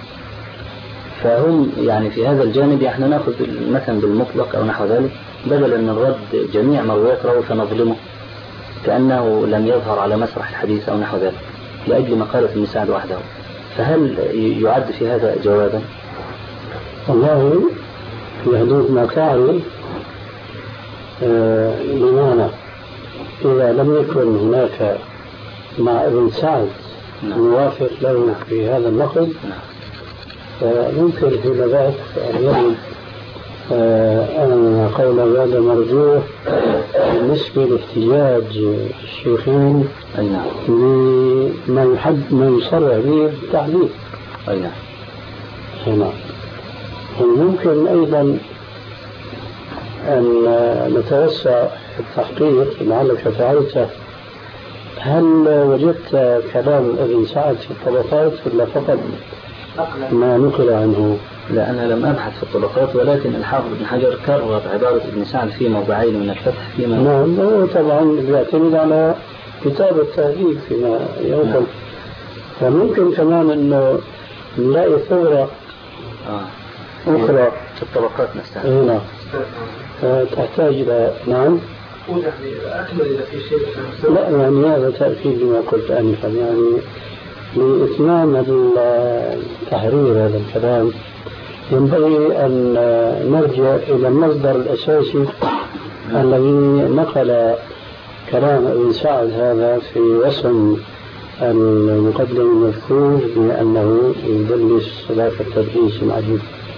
فهم يعني في هذا الجانب احنا ناخذ مثلا بالمطلق أو نحو ذلك، بدلا من رد جميع مرويات راوي فنظلمه كأنه لم يظهر على مسرح الحديث أو نحو ذلك لأجل مقالة ابن سعد وحده. فهل يعد في هذا جوابا؟ والله في حدود ما تعرف بمعنى إذا لم يكن هناك مع ابن سعد موافق له في هذا النقد فممكن في ذلك أن يجد أن قول هذا مرجوح بالنسبة لاحتجاج الشيخين لما ما يصرح به بالتعليق. نعم. وممكن أيضا أن نتوسع في التحقيق لعلك فعلته. هل وجدت كلام ابن سعد في الطبقات ولا فقط ما نقل عنه؟ لا أنا لم أبحث في الطبقات، ولكن الحافظ ابن حجر كرر عبارة ابن سعد في موضعين من الفتح فيما نعم. هو طبعا يعتمد على كتاب التهذيب فيما يوصل. فممكن كمان أنه نلاقي ثورة أخرى في الطبقات نفسها. نعم. تحتاج إلى نعم. لا يعني هذا تأكيد لما قلت آنفا، يعني لإتمام التحرير هذا الكلام ينبغي أن نرجع إلى المصدر الأساسي الذي نقل كلام ابن سعد هذا في وسم المقدم المذكور بأنه يدلس خلاف التدليس العجيب.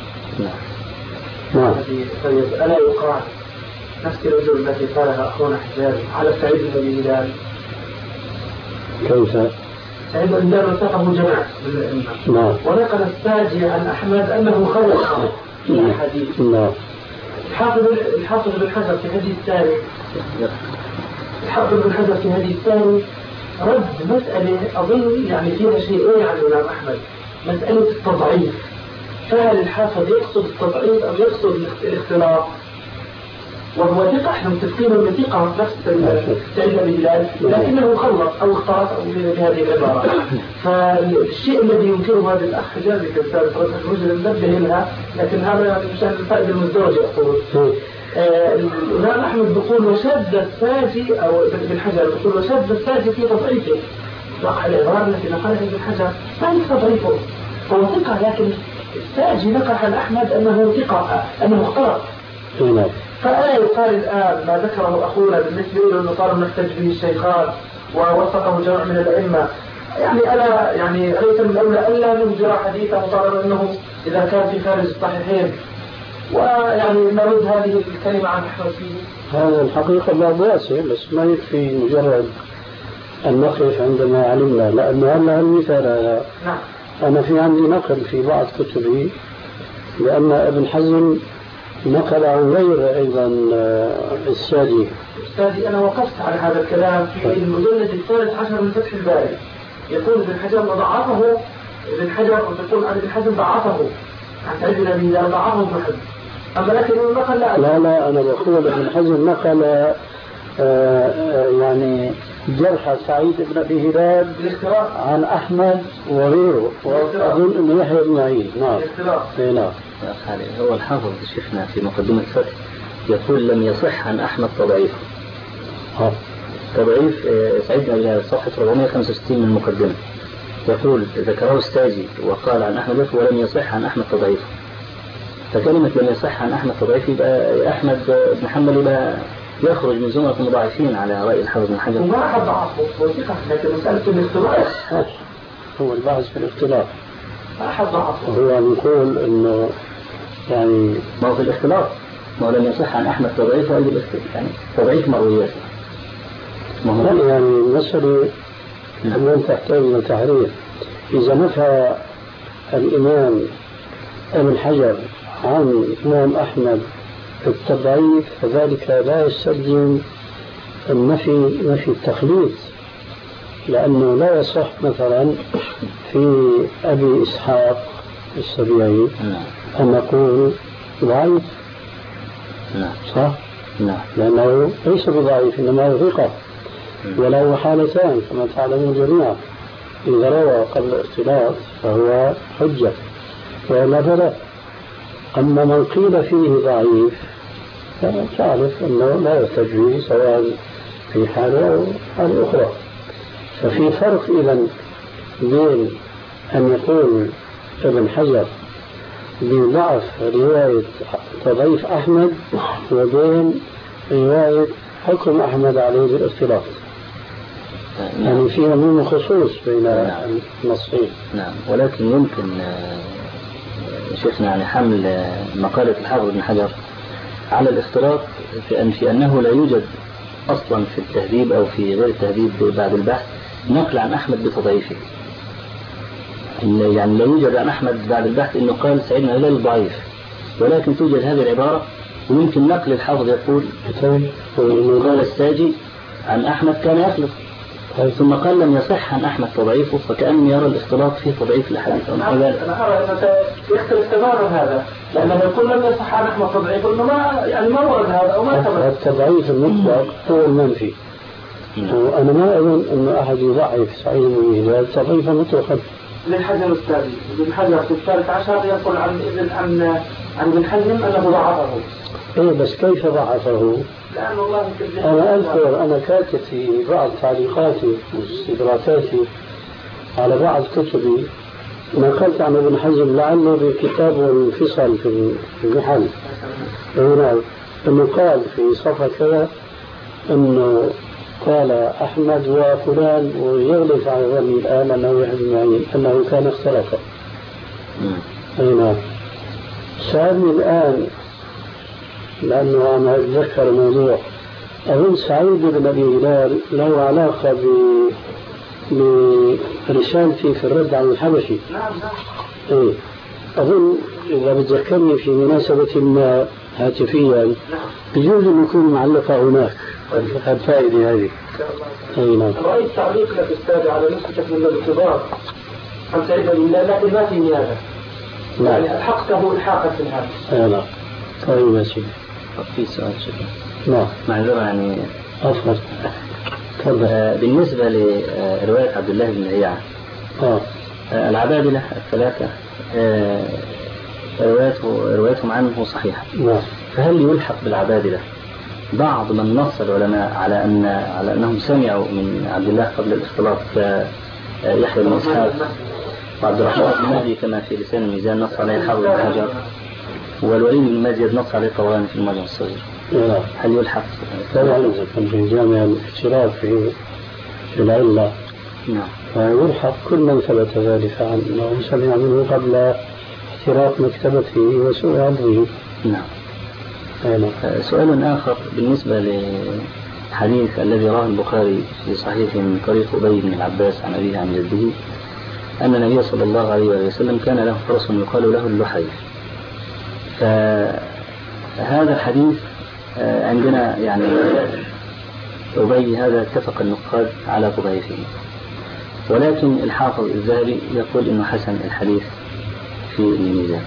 نعم. ألا يقال نفس الوجوه التي قالها أخونا حجاج على سعيد بن هلال؟ كيف؟ سعيد بن هلال وثقه جماعة ونقل الساجي عن أحمد أنه خلق في الحديث. الحافظ بن حجر في هذه الثاني رد مسألة أظن يعني فيها شيئين عن الإمام أحمد، مسألة التضعيف. فهل الحافظ يقصد التضعيف أو يقصد الاختلاط؟ وهو ثقة، احنا متفقين انه ثقة نفس سعيد بن هلال، لكنه خلط او اختلط او بهذه العبارة. فالشيء الذي ينكره هذا الاخ حجاج كالسابق رجل منبه لها، لكن هذا مشان الفائدة المزدوجة يقول. الإمام أحمد بيقول وشد الساجي او ابن حجر بيقول وشد الساجي في تضعيفه. وقع العبارة التي نقلها ابن حجر ما هي تضعيفه، هو ثقة، لكن الساجي نقل عن أحمد أنه ثقة، أنه اختلط. فألا يقال الآن ما ذكره أخونا بالنسبة له أنه صار نحتج به الشيخان ووثقه جمع من الأئمة، يعني ألا يعني ليس من الأولى ألا نهجر حديثه طالما أنه إذا كان في خارج الصحيحين، ويعني نرد هذه الكلمة عن أحمد فيه؟ هذا الحقيقة لا بأس، بس ما يكفي مجرد أن نقف عندما علمنا، لأنه هذا المثال نعم. أنا في عندي نقل في بعض كتبي لأن ابن حزم نقل عن غير أيضا السادي. أستاذي أنا وقفت على هذا الكلام في المجلد 13 من فتح الباري، يقول ابن حجر ضعفه، ابن حجر يقول عن ابن حزم ضعفه، عن سعيد بن أبي هلال ضعفه ابن حزم، أما لكن النقل لا أنا بقول ابن حزم نقل يعني جرح سعيد بن أبي هلال عن أحمد وغيره، وأظن أنه يحيى بن معين. نعم. هو الحافظ شيخنا في مقدمة الفتح يقول لم يصح عن أحمد تضعيفه. تضعيف سعيد بن أبي هلال صفحة 465 من المقدمة، يقول ذكره الساجي وقال عن أحمد ولم يصح عن أحمد تضعيفه. فكلمة لم يصح عن أحمد تضعيفه يبقى أحمد بن حنبل يبقى يخرج من زمرة المضاعفين على رأي الحافظ بن حجر. وما أحد ضعفه وثقة، لكن مسألة الاختلاط هو البحث في الاختلاط. ما أحد ضعفه. هو يقول إنه يعني ما هو في الاختلاط، ما لم يصح عن أحمد تضعيفه يعني تضعيف مرويات. يعني المسألة الآن تحتاج إلى تحرير. إذا نفى الإمام ابن حجر عن الإمام أحمد التضعيف فذلك لا يستلزم نفي التخليط، لأنه لا يصح مثلا في أبي إسحاق السبيعي أن نقول ضعيف. صح؟ لأنه ليس بضعيف إنما هو ثقة، وله حالتان كما تعلمون جميعا، إذا روى قبل الاختلاط فهو حجة وإلا فلا. أما من قيل فيه ضعيف تعرف أنه لا يحتج به سواء في حالة أو حالة أخرى. ففي فرق إذن بين أن يقول ابن حجر بضعف رواية تضعيف أحمد وبين رواية حكم أحمد عليه بالاختلاط. يعني فيها من خصوص بين النصين. نعم، ولكن يمكن شفنا يعني حمل مقالة الحافظ ابن حجر على الاختلاط في أنه لا يوجد أصلا في التهذيب أو في غير التهذيب بعد البحث نقل عن أحمد بتضعيفه. يعني لا يوجد عن أحمد بعد البحث أنه قال سعيد بن هلال ضعيف، ولكن توجد هذه العبارة، ويمكن نقل الحافظ يقول قال الساجي عن أحمد كان يخلط، ثم قال لم يصح عن أحمد تضعيفه، فكأن يرى الاختلاط فيه تضعيف الحديث. أنا أرى أن يختلف تماما هذا، لأنه يقول لم يصح عن أحمد تضعيفه، إنه ما ورد هذا أو ما ثبت. التضعيف المطلق هو المنفي، وأنا ما أظن أن أحد يضعف سعيد بن هلال تضعيفا مطلقا. للحجر الثاني ابن حجر في 13 يقول عن ابن حزم أنه ضعفه. إيه بس كيف ضعفه؟ لأن الله أنا أذكر أنا كاتب في بعض تعليقاتي واستدراكاتي على بعض كتبي نقلت عن ابن حزم لعله بكتاب منفصل في المحل هنا، أنه قال في صفحة كذا أنه قال أحمد وفلان، ويغلق على ظني الآن أنه يحزم معين أنه كان اختلفا. هنا سألني الآن لأنه أنا أتذكر الموضوع، أظن سعيد بن أبي هلال له علاقة برسالتي في الرد عن الحبشي. إيه أظن إذا بتذكرني في مناسبة ما هاتفيا يجوز أن يكون معلقة هناك الفائدة هذه. نعم. رأيت تعليق لك أستاذ على نسختك من الارتباط عن سعيد بن هلال، لكن ما في نيابة. يعني ألحقته إلحاقا في الهاتف. نعم. طيب يا سيدي. في سؤال شكرا. نعم. معذرة يعني. أفضل. بالنسبة لرواية عبد الله بن رياحة. العبادلة الثلاثة روايتهم عنه صحيحة. نعم. فهل يلحق بالعبادلة بعض من نص العلماء على أنهم سمعوا من عبد الله قبل الاختلاط كيحيى بن إسحاق وعبد الرحمن بن مهدي كما في لسان الميزان نص عليه الحافظ بن حجر، والوليد بن مزيد نص عليه الطبراني في المعجم الصغير؟ هل يلحق؟ طبعا إذا كان في جامع الاختلاط في العلة يلحق كل من ثبت ذلك عنه سمع منه قبل اختلاط مكتبته وسوء عرضه. نعم. سؤال آخر بالنسبة للحديث الذي رواه البخاري في صحيحه من طريق أبي بن العباس عن أبيه عن جده أن النبي صلى الله عليه وسلم كان له فرس يقال له اللحيف. فهذا الحديث عندنا يعني أبي هذا اتفق النقاد على تضعيفه، ولكن الحافظ الذهبي يقول إنه حسن الحديث في الميزان.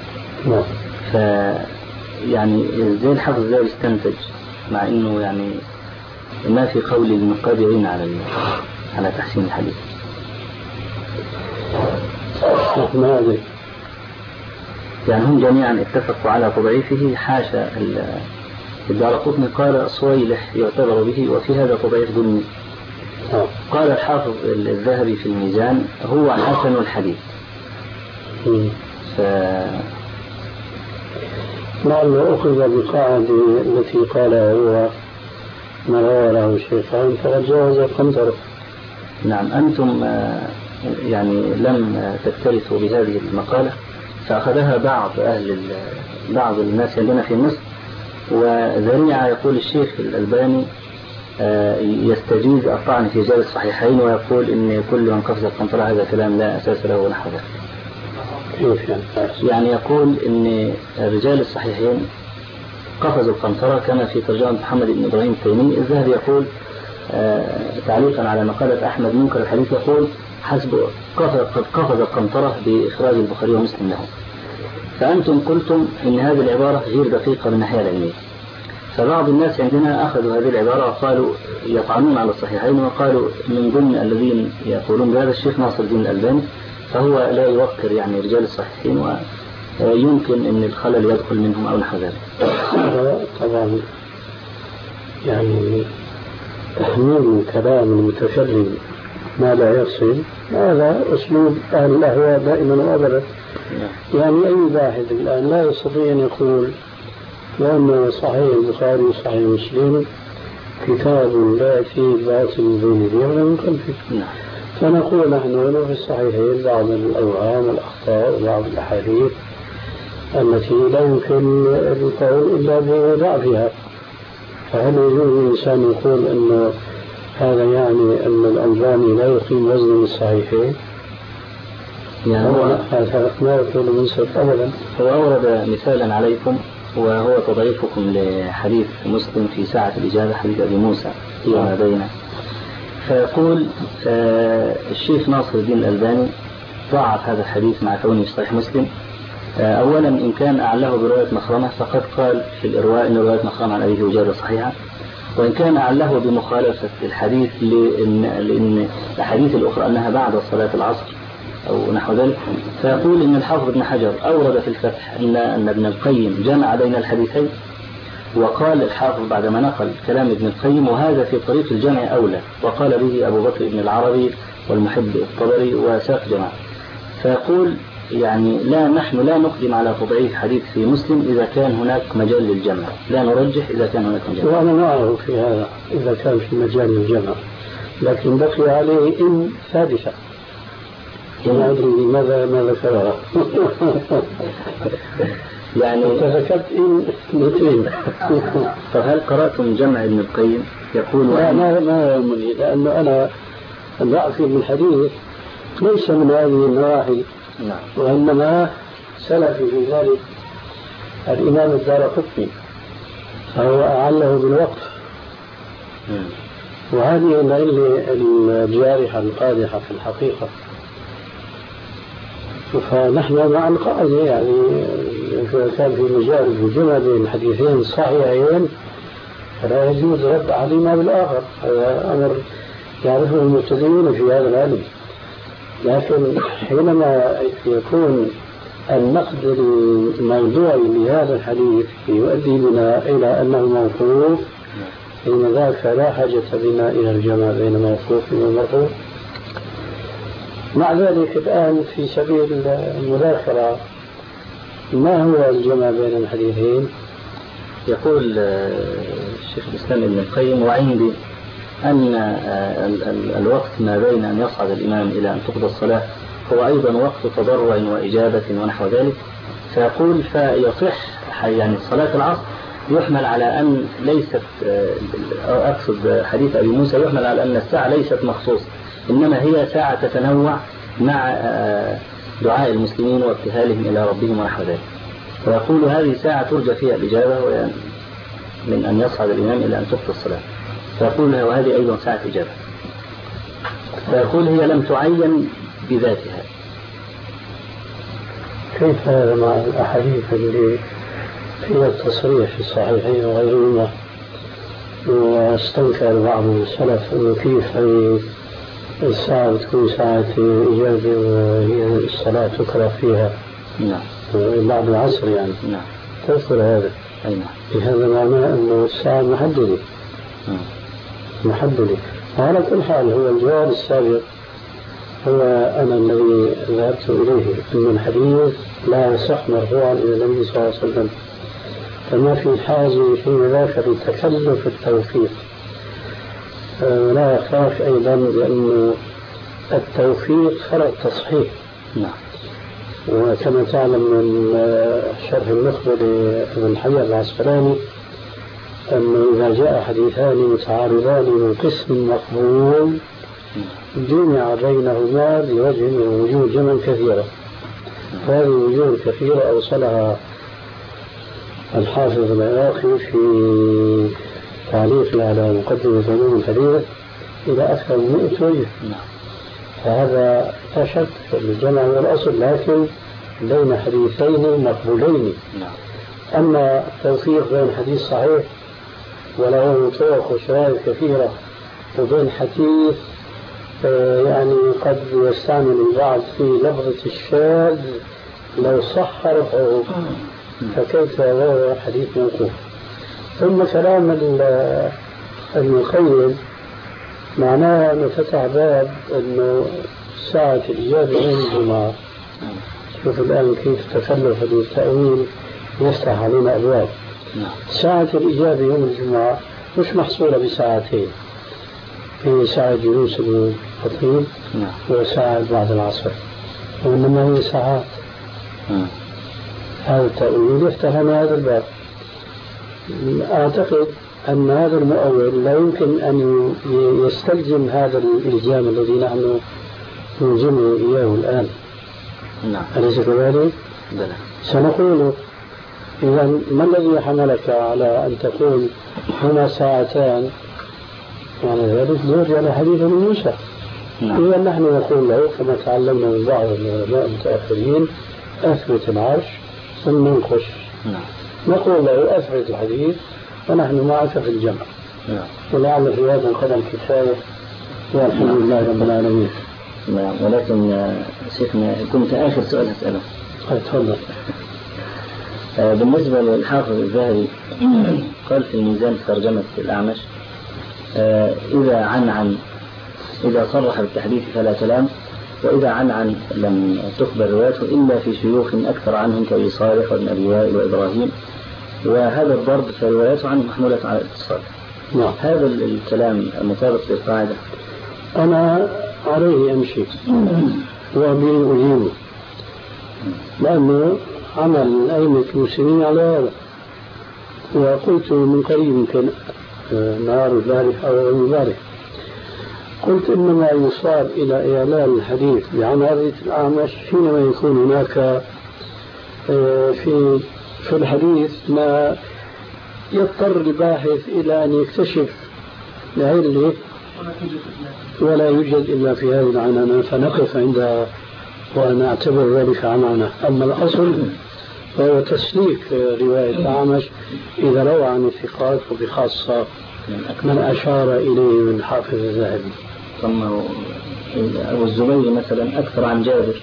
يعني زي الحافظ الذهبي استنتج مع إنه يعني ما في قول النقاد يعين على تحسين الحديث. يعني هم جميعا اتفقوا على تضعيفه، حاشا الدارقطني قال صويلح يعتبر به وفي هذا تضعيف ظني. قال الحافظ الذهبي في الميزان هو حسن الحديث. لعله أخذ بالقاعدة التي قالها هو ما روى له الشيخان فجاوز القنطرة. نعم. أنتم يعني لم تكترثوا بهذه المقالة، فأخذها بعض الناس عندنا في مصر، وذريعة يقول الشيخ الألباني يستجيز الطعن في رجال الصحيحين ويقول إن كل من قفز القنطرة هذا كلام لا أساس له ولا حاجة. يعني يقول إن رجال الصحيحين قفزوا القنطرة كما في ترجمة محمد بن إبراهيم التيمي. الذهبي يقول تعليقا على مقالة أحمد منكر الحديث يقول حسب قد قفز القنطرة بإخراج البخاري ومسلم له. فأنتم قلتم إن هذه العبارة غير دقيقة من الناحية العلمية، فبعض الناس عندنا أخذوا هذه العبارة وقالوا يطعنون على الصحيحين، وقالوا من ضمن الذين يقولون بهذا الشيخ ناصر الدين الألباني، فهو لا يوقر يعني رجال الصحيحين ويمكن أن الخلل يدخل منهم أو نحو ذلك. هذا طبعا يعني تحميل كلام المتكلم ما لا يصل، هذا أسلوب أهل الأهواء دائما وأبدا. يعني أي واحد الآن لا يستطيع أن يقول لأن صحيح البخاري وصحيح مسلم كتاب لا يأتي الباطل من بين يديه ولا من خلفه. فنقول نحن ولو في الصحيحين بعض الأوهام والأخطاء وبعض الأحاديث التي لا يمكن القول إلا بضعفها. فهل يجوز الإنسان يقول أن هذا يعني أن الألباني لا يقيم وزن الصحيحين؟ يعني هذا ما يكون منصف أولا. هو أورد مثالا عليكم وهو تضعيفكم لحديث مسلم في ساعة الإجابة، حديث أبي موسى فيما بينه، فيقول الشيخ ناصر الدين الألباني ضعف هذا الحديث مع كونه في صحيح مسلم. أولا إن كان أعله برواية مخرمة فقد قال في الإرواء أن رواية مخرمة عن أبيه وجابر صحيحة، وإن كان أعله بمخالفة الحديث لأن الأحاديث الأخرى أنها بعد صلاة العصر أو نحو ذلك، فيقول إن الحافظ ابن حجر أورد في الفتح أن ابن القيم جمع بين الحديثين، وقال الحافظ بعدما نقل كلام ابن القيم وهذا في طريق الجمع أولى، وقال به أبو بكر بن العربي والمحب الطبري وساق جماعة. فيقول يعني نحن لا نقدم على تضعيف حديث في مسلم إذا كان هناك مجال للجمع، لا نرجح إذا كان هناك مجال. وأنا معه في هذا إذا كان في مجال للجمع، لكن بقي عليه إن ثالثة ما أدري ماذا ذكرها. يعني ذكرت إن اثنتين. فهل قرأتم جمع ابن القيم يقول ما يهمني، لأنه أنا ضعفي بالحديث ليس من هذه النواحي، وإنما سلفي في ذلك الإمام الدارقطني فهو أعله بالوقف، وهذه العلة الجارحة القادحة في الحقيقة. فنحن مع القاعدة يعني إذا كان في مجال الجمع بين الحديثين الصحيحين فلا يجوز رد علينا بالآخر، هذا أمر يعرفه المبتدئون في هذا العلم. لكن حينما يكون النقد الموضوعي لهذا الحديث يؤدي بنا إلى أنه موقوف، حين ذاك لا حاجة بنا إلى الجمع بين موقوف ومرفوع. مع ذلك الآن في سبيل المذاكرة ما هو الجمع بين الحديثين؟ يقول الشيخ الإسلام ابن القيم وعندي أن الوقت ما بين أن يصعد الإمام إلى أن تقضى الصلاة هو أيضا وقت تضرع وإجابة ونحو ذلك. فيقول فيصح يعني صلاة العصر يحمل على أن ليست، أقصد حديث أبي موسى يحمل على أن الساعة ليست مخصوصة، إنما هي ساعة تتنوع مع دعاء المسلمين وابتهالهم إلى ربهم ونحو ذلك. ويقول هذه ساعة ترجى فيها الإجابة من أن يصعد الإمام إلى أن تقضى الصلاة. فيقول وهذه أيضا ساعة إجابة. فيقول هي لم تعين بذاتها. كيف هذا مع الأحاديث اللي فيها التصريح في الصحيحين وغيرهما؟ واستنكر بعض السلف أنه كيف هذه الساعة تكون ساعة إجابة وهي الصلاة تقرأ فيها بعد العصر يعني. تذكر هذا؟ هذا معناه أنه الساعة محددة. وعلى كل حال هو الجواب السابق هو أنا الذي ذهبت إليه أن الحديث لا يصح مرفوعا إلى النبي صلى الله عليه وسلم، فما في حاجة حين ذاك لتكلف التوفيق. لا يخاف أيضا لأن التوفيق فرق تصحيح. وكما تعلم من شرح النخبة لابن حجر العسقلاني أنه إذا جاء حديثان متعارضان من قسم مقبول جمع بينهما بوجه من وجوه جمع كثيرة. هذه الوجوه الكثيرة أوصلها الحافظ العراقي في تعليق على مقدمة علوم الحديث إلى أكثر من 100 وجه. فهذا لا شك في الجمع والأصل، لكن بين حديثين مقبولين. أما التوفيق بين حديث صحيح وله طرق وشواهد كثيرة وبين حديث يعني قد يستعمل البعض في لفظة الشاذ لو صح رفعه فكيف هو حديث موقوف. ثم كلام ابن القيم معناه أنه فتح باب أنه ساعة الإجابة يوم الجمعة. شوف الآن كيف تكلف التأويل يفتح علينا أبواب. ساعة الإجابة يوم الجمعة مش محصورة بساعتين، في ساعة جلوس الخطيب وساعة بعد العصر، وإنما هي ساعات. هذا التأويل يفتح لنا هذا الباب. أعتقد أن هذا المؤول لا يمكن أن يستلزم هذا الإلزام الذي نحن نلزمه إياه الآن. أليس كذلك؟ سنقول إذا ما الذي حملك على أن تقول هنا ساعتان؟ يعني ذلك يرجع لحديث ابن موسى. إذا نحن نقول له كما تعلمنا من بعض العلماء المتأخرين أثبت العرش ثم ننقش. نقول له أثبت الحديث ونحن معك في الجمع. ولعل في هذا القدم كفاية والحمد لله رب العالمين. ولكن شيخنا كنت آخر سؤال أسأله. تفضل. بالنسبة للحافظ الذهبي قال في الميزان في ترجمة الأعمش إذا صرح بالتحديث فلا كلام، وإذا عن لم تخبر روايته إلا في شيوخ أكثر عنهم كأبي صالح وابن أبي وائل وإبراهيم، وهذا الضرب في رواياته عنه محمولة على الاتصال. هذا الكلام مطابق للقاعدة؟ أنا عليه أمشي وبه أجيبه، لأنه عمل أئمة المسلمين على هذا. وقلت من قريب يمكن نهار البارح أو البارح قلت إنما يصار إلى إعلان الحديث بعناية الأعمش حينما يكون هناك في الحديث ما يضطر الباحث إلى أن يكتشف العلة ولا يوجد إلا في هذه العنانة، فنقف عندها ونعتبر ذلك عنانة. أما الأصل فهو تسليك رواية الأعمش إذا روى عن الثقات وبخاصة من أشار إليه من حافظ الذهبي. ثم أبو الزبير مثلا أكثر عن جابر.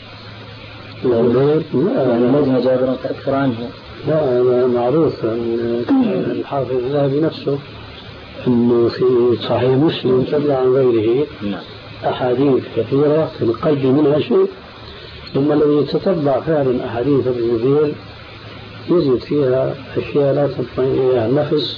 لا جابر أكثر عنه. لا معروف عن الحافظ الذهبي نفسه أنه في صحيح مسلم تبع عن غيره أحاديث كثيرة في القلب منها شيء، ثم الذي يتتبع فعلا أحاديث ابن الزبير يجد فيها أشياء لا تطمئن إليها النفس.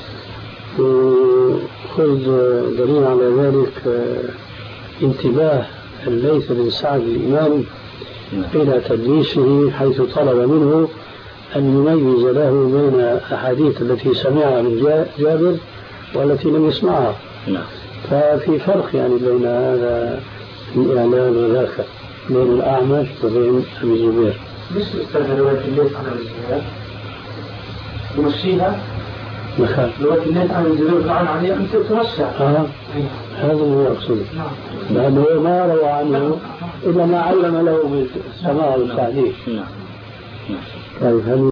وخذ دليل على ذلك انتباه الليث بن سعد الإمام إلى تدليسه، حيث طلب منه أن يميز له بين أحاديث التي سمعها من جابر والتي لم يسمعها. ففي فرق يعني بين هذا الإعلان وذاك، بين الأعمش وبين أبي الزبير. مش أستاذ رواية الليث عن أبي الزبير يمشيها رواية الليث عن أبي الزبير طبعا عليها أنت تمشى. هذا هو أقصده، لأنه ما روى عنه إلا ما علم له بالسماع والتحديث. طيب هل